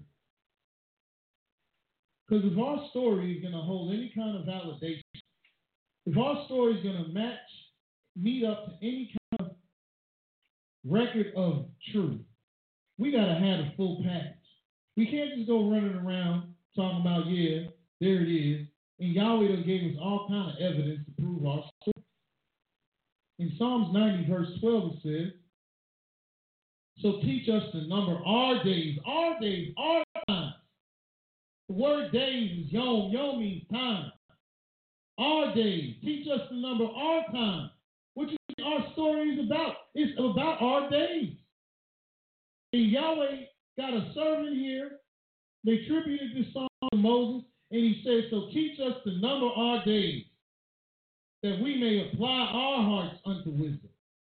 Because if our story is going to hold any kind of validation, if our story is going to match, meet up to any kind of record of truth, we got to have a full package. We can't just go running around talking about, yeah, there it is, and Yahweh done gave us all kind of evidence to prove our story. In Psalms ninety, verse twelve, it says, so teach us to number our days, our days, our times. The word days is yom. Yom means time. Our days. Teach us to number our time, which is what our story is about. It's about our days. And Yahweh got a servant here. They attributed this song to Moses, and he said, so teach us to number our days, that we may apply our hearts unto wisdom.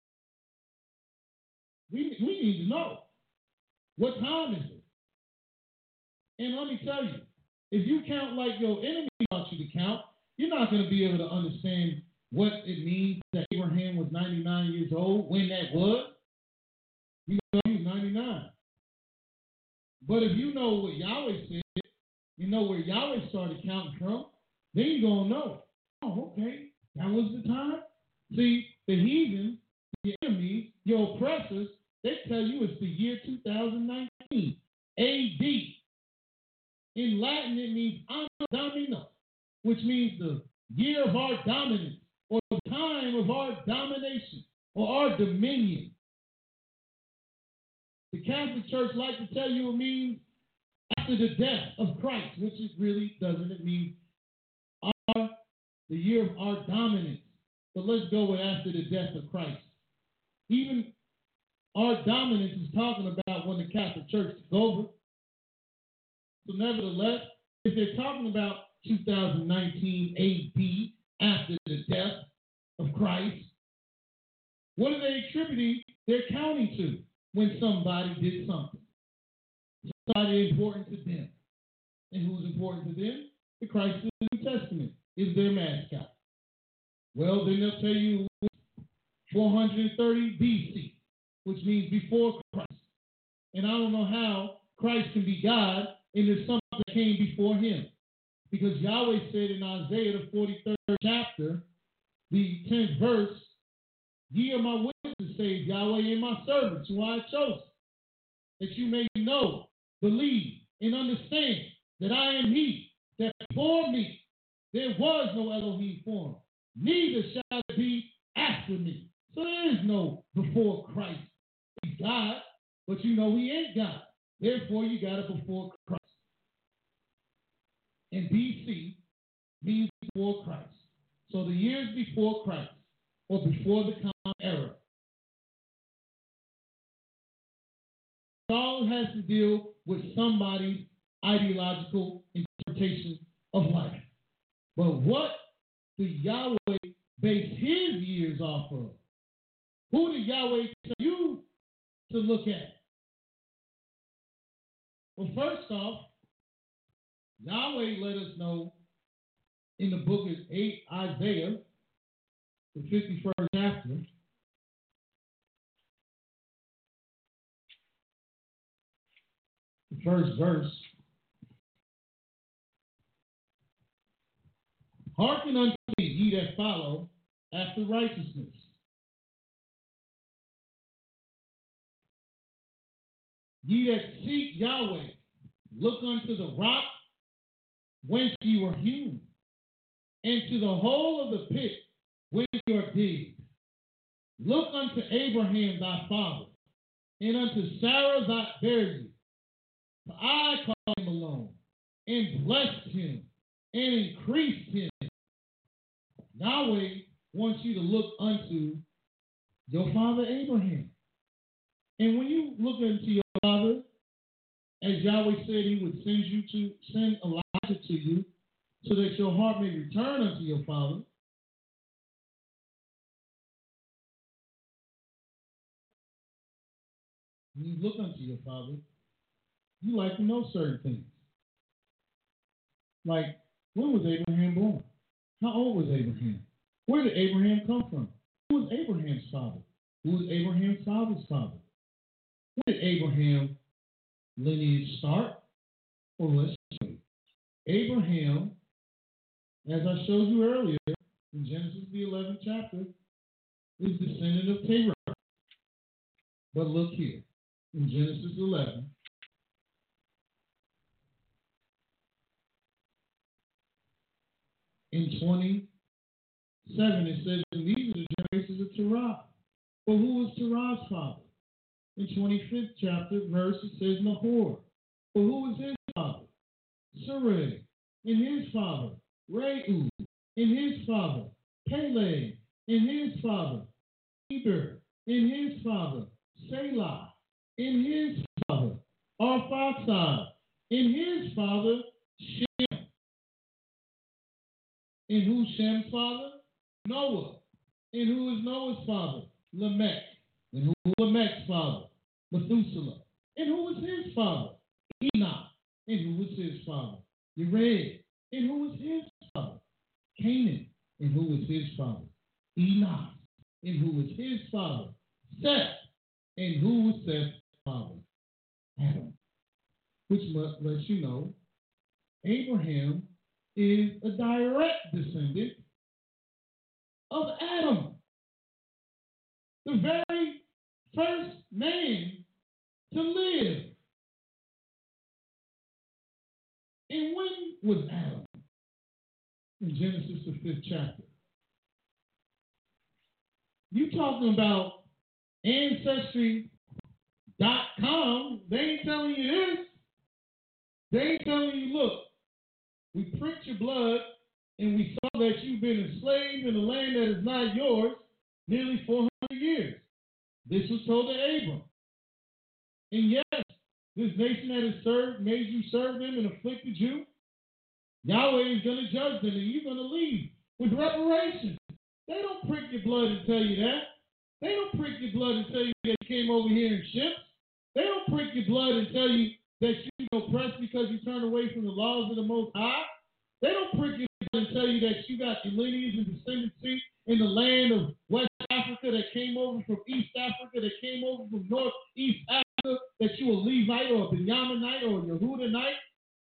We, we need to know, what time is it? And let me tell you, if you count like your enemy wants you to count, you're not going to be able to understand what it means that Abraham was ninety-nine years old, when that was. You know he was ninety-nine. But if you know what Yahweh said, you know where Yahweh started counting from, then you're going to know, oh, okay, that was the time. See, the heathen, the enemies, your oppressors, they tell you it's the year two thousand nineteen, A D. In Latin, it means Anno Domini, which means the year of our dominance, or the time of our domination, or our dominion. The Catholic Church likes to tell you it means after the death of Christ, which it really doesn't. It means our, the year of our dominance. But let's go with after the death of Christ. Even our dominance is talking about when the Catholic Church took over. So nevertheless, if they're talking about two thousand nineteen A D, after the death of Christ, what are they attributing their counting to when somebody did something? Somebody important to them. And who's important to them? The Christ of the New Testament is their mascot. Well, then they'll tell you four hundred thirty B C, which means before Christ. And I don't know how Christ can be God and there's something that came before him. Because Yahweh said in Isaiah, the forty-third chapter, the tenth verse, ye are my witnesses, says Yahweh, and my servants, who I have chosen, that you may know, believe, and understand that I am he, that before me there was no Elohim form, neither shall it be after me. So there is no before Christ. He's God, but you know he ain't God. Therefore, you got it before Christ. And B C means before Christ. So the years before Christ, or before the common era. It all has to deal with somebody's ideological interpretation of life. But what did Yahweh base his years off of? Who did Yahweh tell you to look at? Well, first off, Yahweh let us know in the book of Isaiah, the fifty-first chapter, the first verse. Hearken unto me, ye that follow after righteousness. Ye that seek Yahweh, look unto the rock whence ye were hewn, and to the hole of the pit whence you are digged. Look unto Abraham thy father, and unto Sarah thy bare you. For I called him alone, and blessed him, and increased him, Yahweh wants you to look unto your father Abraham. And when you look unto your father, as Yahweh said he would send you to send Elijah to you so that your heart may return unto your father. When you look unto your father, you like to know certain things. Like, when was Abraham born? How old was Abraham? Where did Abraham come from? Who was Abraham's father? Who was Abraham's father's father? Where did Abraham lineage start? Well, let's see. Abraham, as I showed you earlier, in Genesis the eleventh chapter, is descendant of Terah. But look here, in Genesis eleven, in twenty-seven, it says, and these are the generations of Terah. Well, who was Terah's father? In twenty-fifth chapter, verse, it says Nahor. Well, who was his father? Sarai. And his father, Reu. And his father, Peleg. And his father, Eber. And his father, Selah. And his father, Arphaxad. And his father, Shem. And who's Shem's father? Noah. And who is Noah's father? Lamech. And who was Lamech's father? Methuselah. And who was his father? Enoch. And who was his father? Jared. And who was his father? Canaan. And who was his father? Enoch. And who was his father? Seth. And who was Seth's father? Adam. Which lets you know Abraham is a direct descendant of Adam. The very first man to live. And when was Adam? In Genesis, the fifth chapter. You talking about Ancestry dot com, they ain't telling you this. They ain't telling you, look, we pricked your blood and we saw that you've been enslaved in a land that is not yours nearly four hundred years. This was told to Abram. And yes, this nation that has served, made you serve them and afflicted you, Yahweh is going to judge them and you're going to leave with reparations. They don't prick your blood and tell you that. They don't prick your blood and tell you that you came over here in ships. They don't prick your blood and tell you that you go oppressed because you turned away from the laws of the Most High. They don't prick your blood and tell you that you got your lineage and descendancy in the land of West Africa that came over from East Africa, that came over from Northeast Africa, that you a Levite or a Benjaminite or a Yehudinite.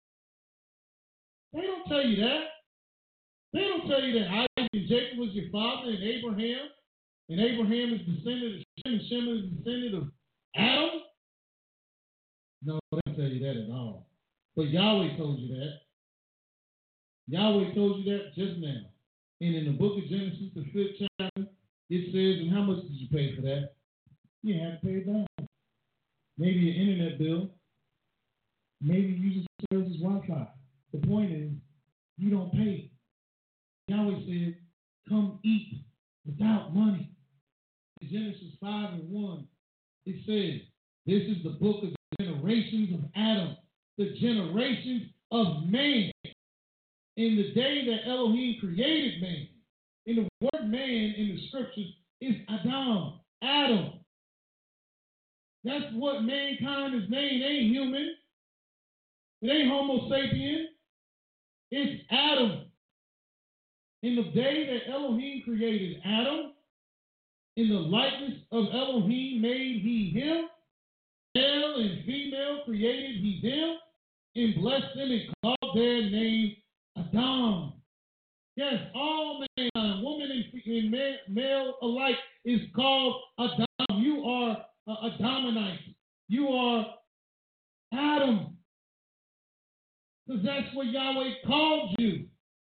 They don't tell you that. They don't tell you that Isaac and Jacob was your father and Abraham, and Abraham is descendant of Shem, and Shem is descendant of Adam. No, they don't tell you that at all. But Yahweh told you that. Yahweh told you that just now. And in the book of Genesis, the fifth chapter, it says, and how much did you pay for that? You didn't have to pay it down. Maybe an internet bill. Maybe you use services Wi-Fi. The point is, you don't pay. Yahweh said, come eat without money. In Genesis five and one, it says, this is the book of the generations of Adam, the generations of man. In the day that Elohim created man, and the word man in the scriptures is Adam, Adam. That's what mankind is named. It ain't human. It ain't Homo sapien. It's Adam. In the day that Elohim created Adam, in the likeness of Elohim made he him, male and female created he them, and blessed them and called their name Adam. Yes, all mankind, woman and, and man, male alike, is called Adam. You are uh, Adamite. You are Adam. Because that's what Yahweh called you.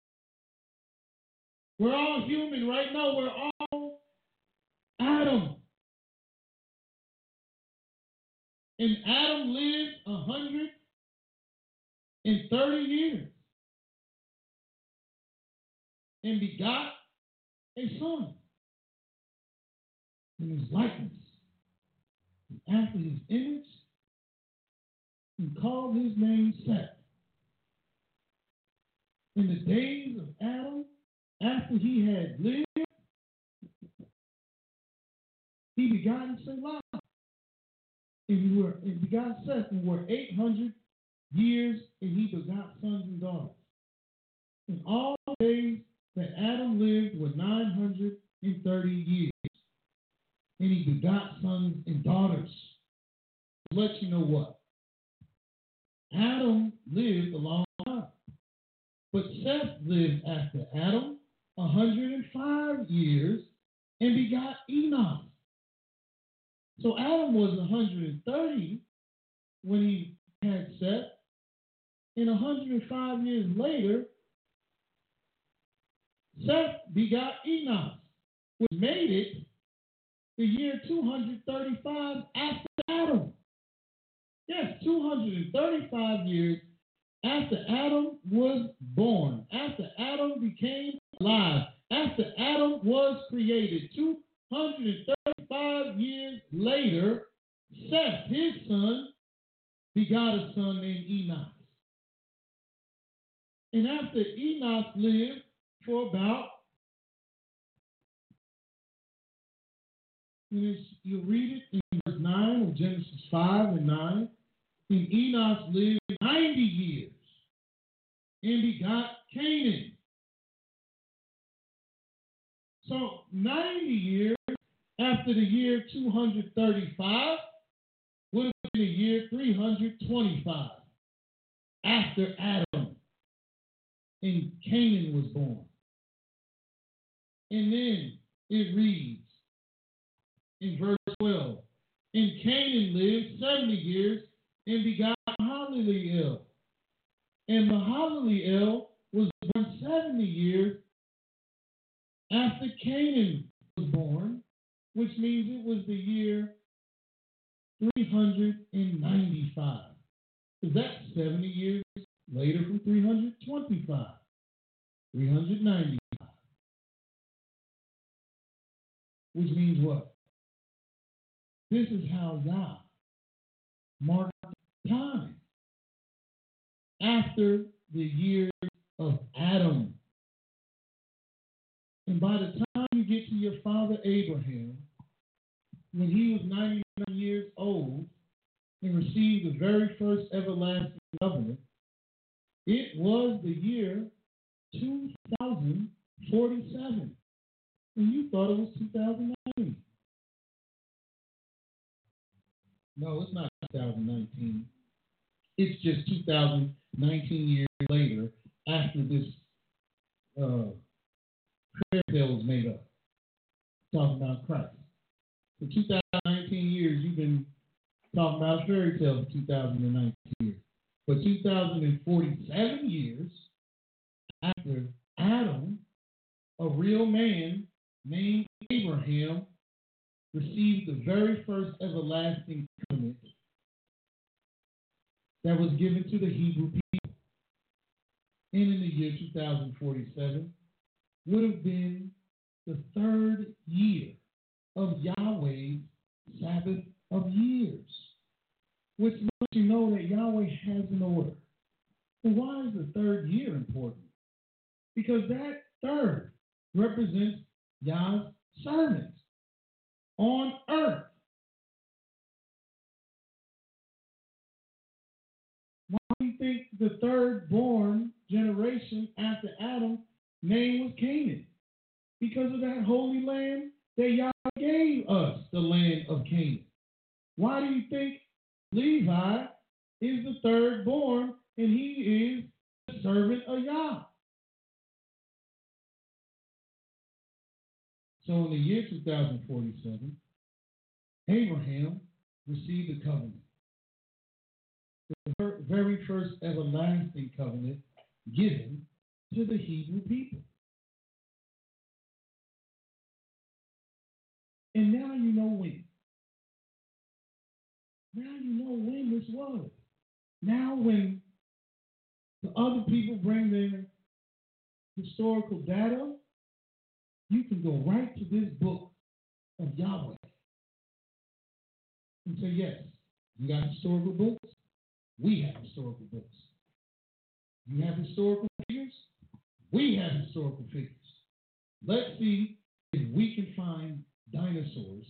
We're all human right now. We're all Adam. And Adam lived one hundred thirty years and begot a son in his likeness, after his image, and called his name Seth. In the days of Adam, after he had lived, he begot Salah, and he were and begot Seth, and were eight hundred years, and he begot sons and daughters. And all the days that Adam lived were nine hundred and thirty years, and he begot sons and daughters. To let you know what? Adam lived a long time, but Seth lived after Adam one hundred five years and begot Enoch. So Adam was one hundred thirty when he had Seth, and one hundred five years later, Seth begot Enoch, which made it the year two hundred thirty-five after Adam. Yes, two hundred thirty-five years after Adam was born, after Adam became alive, after Adam was created. two hundred thirty-five years later, Seth, his son, begot a son named Enoch. And after Enoch lived for about, you read it in verse nine of Genesis five and nine, and Enoch lived ninety years and begot Canaan. So ninety years after the year two hundred thirty-five would have been the year three hundred twenty-five after Adam, and Canaan was born. And then it reads in verse twelve, and Canaan lived seventy years and begot Mahalaleel. And Mahalaleel was born seventy years after Canaan was born, which means it was the year three hundred ninety-five. So that's seventy years later from three hundred twenty-five. three hundred ninety-five. Which means what? This is how Yah marked time after the years of Adam. And by the time you get to your father Abraham, when he was ninety-nine years old and received the very first everlasting covenant, it was the year two thousand forty-seven. And you thought it was two thousand nineteen. No, it's not two thousand nineteen. It's just two thousand nineteen years later after this uh, fairy tale was made up. Talking about Christ. For two thousand nineteen years, you've been talking about a fairy tale for two thousand nineteen years. For two thousand forty-seven years after Adam, a real man named Abraham received the very first everlasting covenant that was given to the Hebrew people. And in the year two thousand forty-seven would have been the third year of Yahweh's Sabbath of years, which lets you know that Yahweh has an order. And why is the third year important? Because that third represents Yah's servants on earth. Why do you think the third born generation after Adam name was Canaan? Because of that holy land that Yah gave us, the land of Canaan. Why do you think Levi is the third born and he is the servant of Yah? So in the year two thousand forty-seven, Abraham received the covenant. The very first everlasting covenant given to the Hebrew people. And now you know when. Now you know when this was. Now when the other people bring their historical data, you can go right to this book of Yahweh and say, yes, you got historical books. We have historical books. You have historical figures. We have historical figures. Let's see if we can find dinosaurs,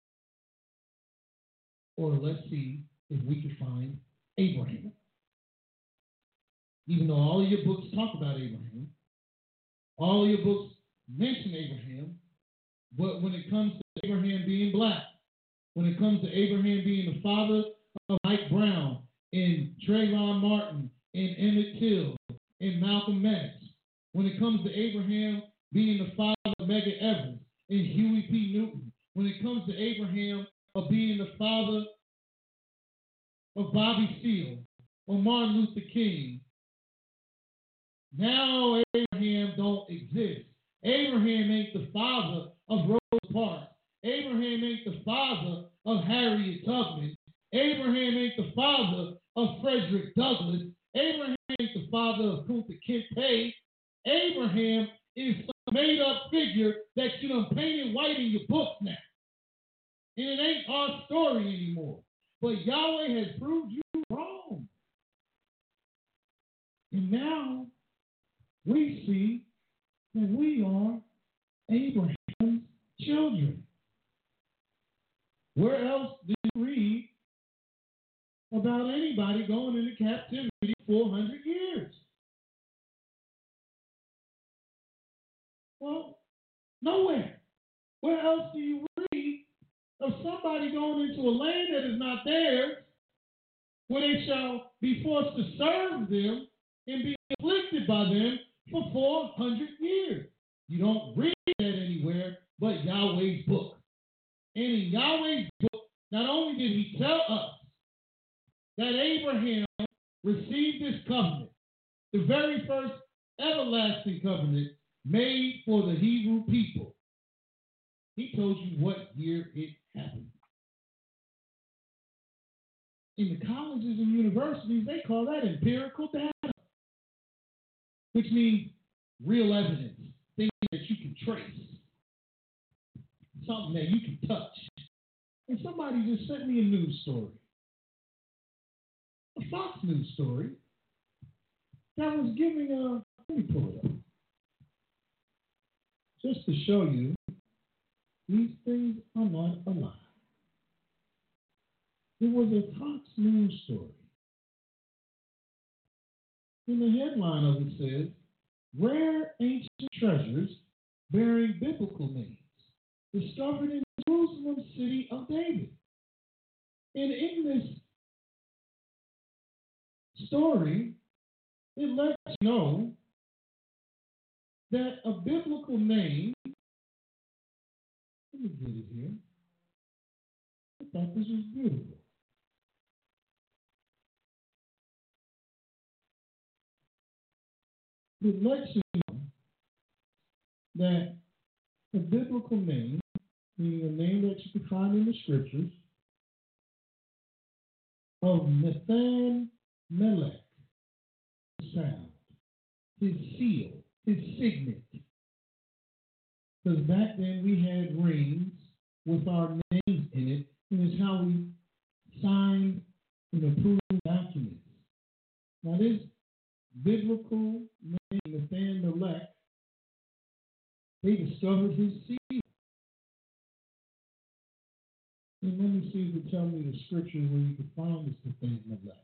or let's see if we can find Abraham. Even though all of your books talk about Abraham, all of your books mention Abraham, but when it comes to Abraham being black, when it comes to Abraham being the father of Mike Brown and Trayvon Martin and Emmett Till and Malcolm X, when it comes to Abraham being the father of Medgar Evers and Huey P. Newton, when it comes to Abraham of being the father of Bobby Seale or Martin Luther King, now Abraham don't exist. Abraham ain't the father of Rosa Parks. Abraham ain't the father of Harriet Tubman. Abraham ain't the father of Frederick Douglass. Abraham ain't the father of Kunta Kinte. Abraham is some made-up figure that you done painted white in your books now. And it ain't our story anymore. But Yahweh has proved you wrong. And now we see that we are Abraham's children. Where else do you read about anybody going into captivity four hundred years? Well, nowhere. Where else do you read of somebody going into a land that is not theirs, where they shall be forced to serve them and be afflicted by them for four hundred years? You don't read that anywhere but Yahweh's book. And in Yahweh's book, not only did he tell us that Abraham received this covenant, the very first everlasting covenant made for the Hebrew people, he told you what year it happened. In the colleges and universities, they call that empirical data, which means real evidence, things that you can trace, something that you can touch. And somebody just sent me a news story, a Fox News story, that was giving a, let me pull it up, just to show you these things are not a lie. It was a Fox News story. And the headline of it says, rare ancient treasures bearing biblical names discovered in Jerusalem, city of David. And in this story, it lets you know that a biblical name, let me get it here. I thought this was beautiful. It lets you know that a biblical name, meaning a name that you can find in the scriptures, of Nathan Melech sound, his seal, his signet. Because back then we had rings with our names in it, and it's how we signed and approved documents. Now this biblical name, Nathan Melech, they discovered his seal. And let me see if it tells me the scripture where you can find this Nathan Melech.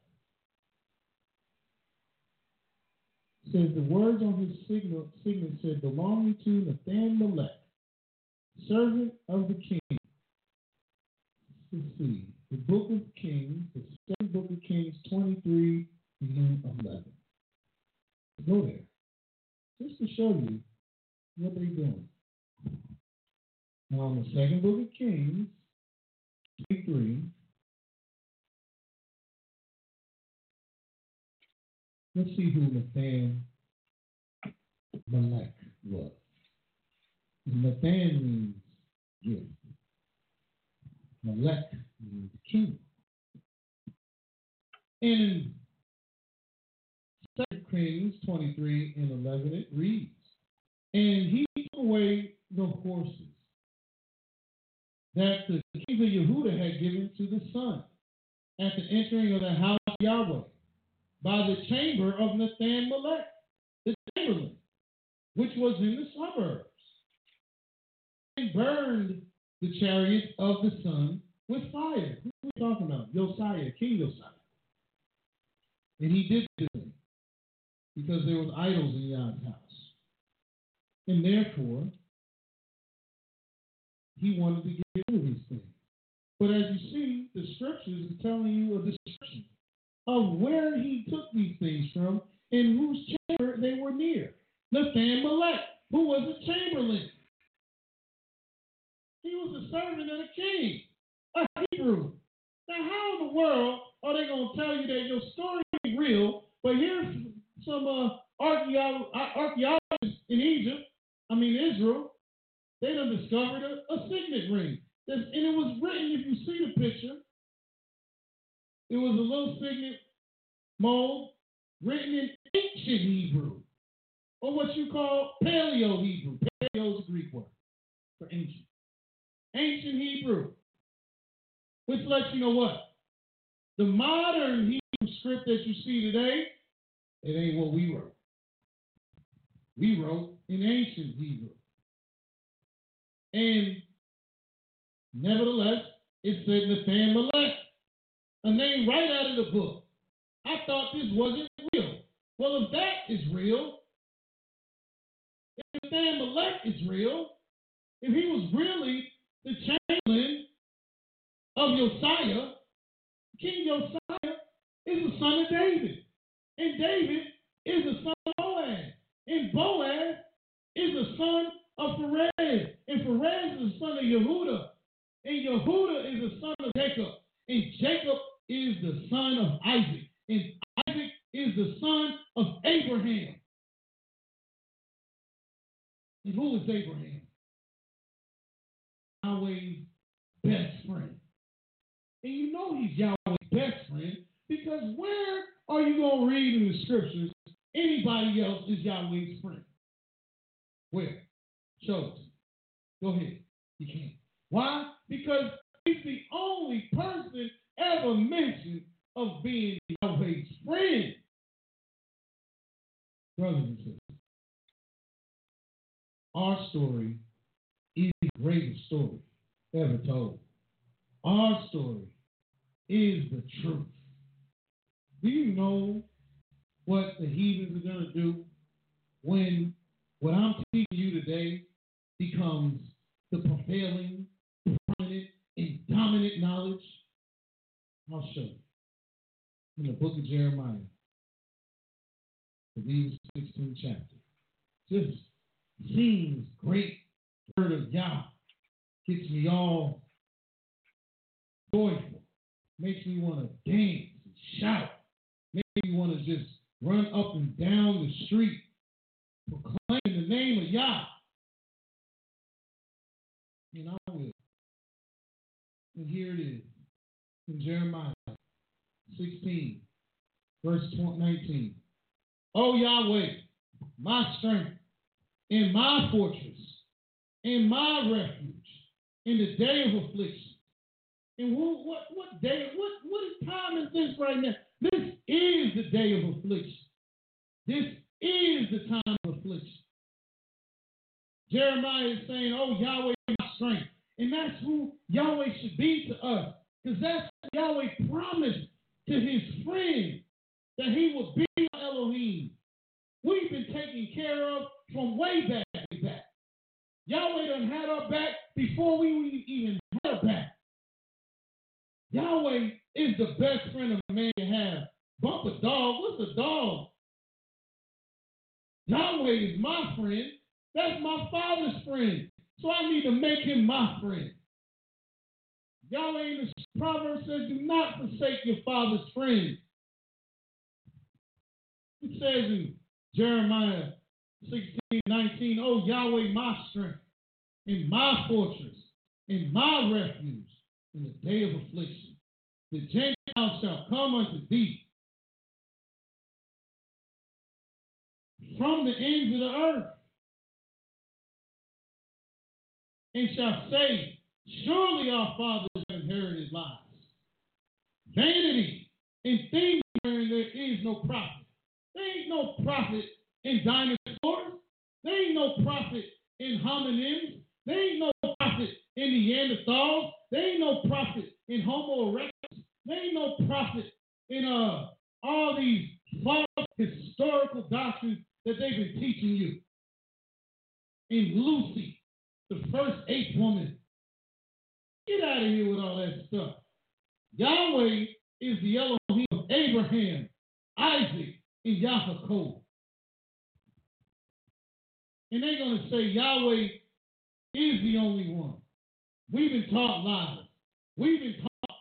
It says the words on his signet, signet said, belonging to Nathan Melech, servant of the king. Let's see. The book of Kings, the second book of Kings, twenty-three and eleven. Go there. Just to show you what they're doing. Now, in the second book of Kings, twenty-three, let's see who Nathan Melech was. Nathan means gift. Melech means king. And in Second Kings twenty-three and eleven, it reads, and he away the horses that the king of Yehuda had given to the son at the entering of the house of Yahweh by the chamber of Nathan Melech, the chamberlain, which was in the suburbs, and burned the chariots of the sun with fire. Who are we talking about? Josiah, King Josiah. And he did this because there was idols in Yah's house. And therefore, he wanted to get rid of these things. But as you see, the scriptures are telling you a description of where he took these things from and whose chamber they were near. Nathan Melech, who was a chamberlain. He was a servant of the king, a Hebrew. Now, how in the world are they going to tell you that your story ain't real, but here's some uh, archaeolo- archaeologists in Egypt, I mean Israel, they done discovered a, a signet ring. That's, and it was written, if you see the picture, it was a little signet mold written in ancient Hebrew, or what you call Paleo Hebrew. Paleo is a Greek word for ancient. Ancient Hebrew. Which lets you know what? The modern Hebrew script that you see today, it ain't what we wrote. We wrote in ancient Hebrew. And nevertheless, it said Nathan Melech, a name right out of the book. I thought this wasn't real. Well, if that is real, if Nathan Melech is real, if he was really the chamberlain of Josiah, King Josiah is the son of David. And David is the son of Boaz. And Boaz is the son of Perez. And Perez is the son of Yehuda. And Yehuda is the son of Jacob. And Jacob is the son of Isaac. And Isaac is the son of Abraham. And who is Abraham? Yahweh's best friend. And you know he's Yahweh's best friend because where are you going to read in the scriptures anybody else is Yahweh's friend? Where? Show us. Go ahead. You can. Why? Because he's the only person ever mentioned of being Yahweh's friend. Brothers and sisters, our story is the greatest story ever told. Our story is the truth. Do you know what the heathens are going to do when what I'm teaching you today becomes the prevailing, prominent, and dominant knowledge? I'll show you. In the book of Jeremiah, the sixteenth chapter. Just seeing this great word of Yah gets me all joyful. Makes me want to dance and shout. Makes me want to just run up and down the street proclaiming the name of Yah. And I will. And here it is in Jeremiah sixteen, verse nineteen. O Yahweh, my strength, and my fortress, and my refuge, in the day of affliction. And what, what, what day, what, what time is this right now? This is the day of affliction. This is the time of affliction. Jeremiah is saying, oh, Yahweh, my strength. And that's who Yahweh should be to us. Because that's what Yahweh promised to his friend, that he would be Elohim. We've been taken care of from way back, way back. Yahweh done had our back before we even had our back. Yahweh is the best friend a man can have. Bump a dog. What's a dog? Yahweh is my friend. That's my father's friend. So I need to make him my friend. Yahweh in the proverb says, do not forsake your father's friend. It says in Jeremiah sixteen, nineteen, oh Yahweh, my strength, and my fortress, and my refuge in the day of affliction. The Gentiles shall come unto thee from the ends of the earth. and shall say, surely our fathers have inherited lies. Vanity in things wherein there is no profit. There ain't no profit in dinosaurs. There ain't no profit in homonyms. There ain't no profit in Neanderthals. There ain't no profit in Homo erectus. There ain't no profit in uh, all these false historical doctrines that they've been teaching you. In Lucy, the first ape woman. Get out of here with all that stuff. Yahweh is the Elohim of Abraham, Isaac, and Yaakov. And they're going to say Yahweh is the only one. We've been taught lies. We've been taught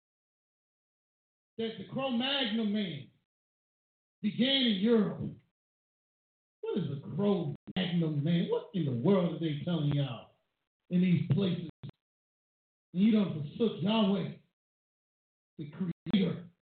that the Cro-Magnon man began in Europe. What is a Cro-Magnon man? What in the world are they telling y'all in these places? And you don't forsook Yahweh, the creator.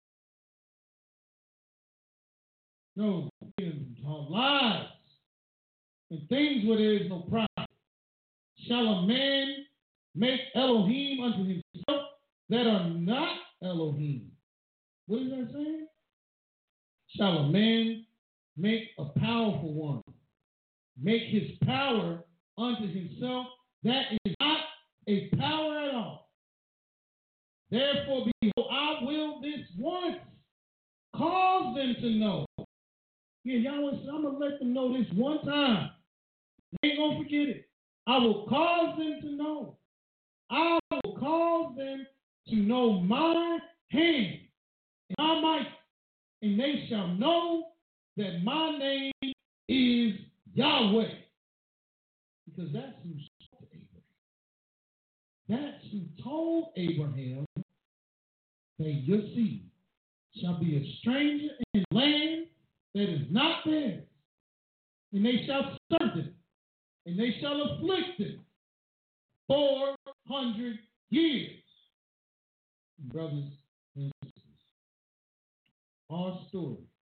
No, we've been taught lies and things where there is no profit. Shall a man make Elohim unto himself that are not Elohim? What is that saying? Shall a man make a powerful one, make his power unto himself that is not a power at all? Therefore, behold, I will this once cause them to know. Yeah, Yahweh said, I'm going to let them know this one time. They ain't going to forget it. I will cause them to know. I will cause them to know my hand and my might, and they shall know that my name is Yahweh. Because that's who told Abraham. That's who told Abraham that your seed shall be a stranger in land that is not theirs, and they shall serve them, and they shall afflict them four hundred years. Brothers and sisters, our story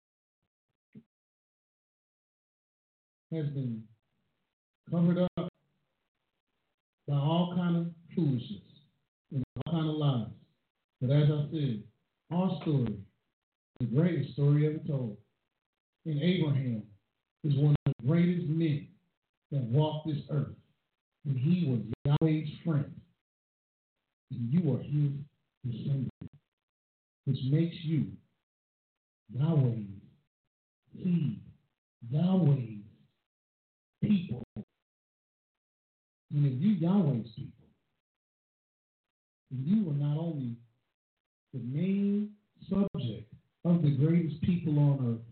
has been covered up by all kind of foolishness and all kind of lies. But as I said, our story, the greatest story ever told. And Abraham is one of the greatest men that walked this earth. And he was Yahweh's friend. And you are his descendant, which makes you Yahweh's seed, Yahweh's people. And if you Yahweh's people, then you are not only the main subject of the greatest people on earth,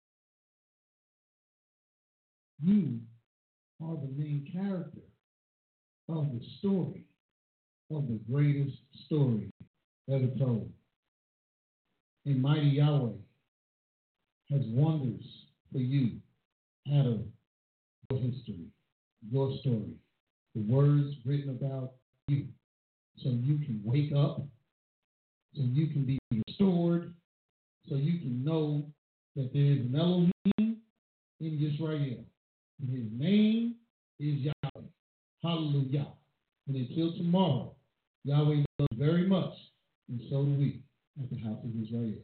you are the main character of the story, of the greatest story ever told. And mighty Yahweh has wonders for you out of your history, your story, the words written about you, so you can wake up, so you can be restored, so you can know that there is an Elohim in Yisrael. And his name is Yahweh. Hallelujah. And until tomorrow, Yahweh loves very much, and so do we at the house of Israel.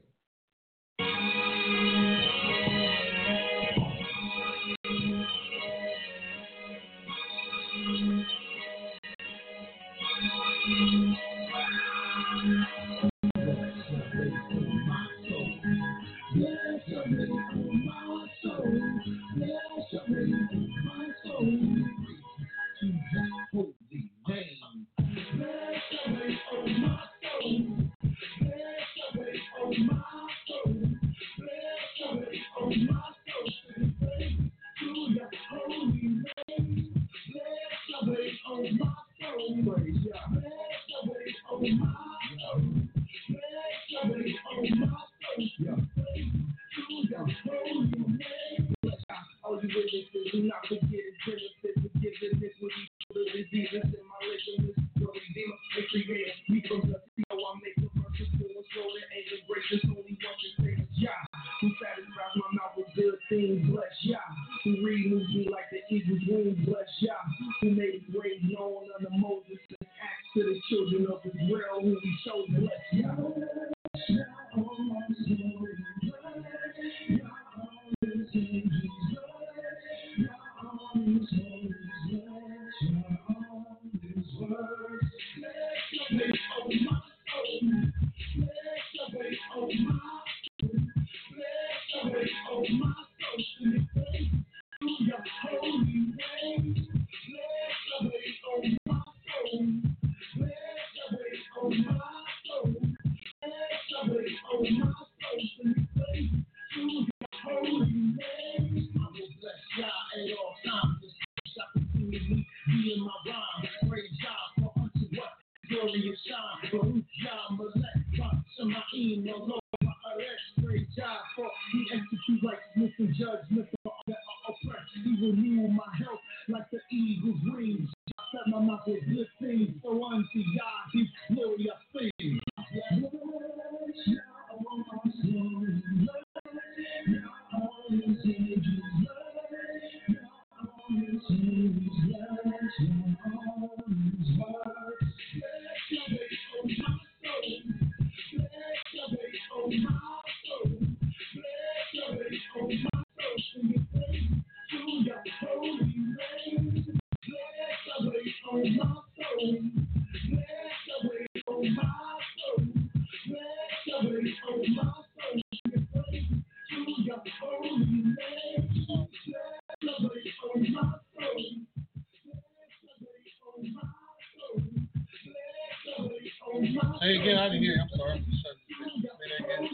Who removes me like the eagle's wings, bless Yah, who made his way known to the children of Israel who we chosen. Let's go. Hey, get out of here. I'm sorry.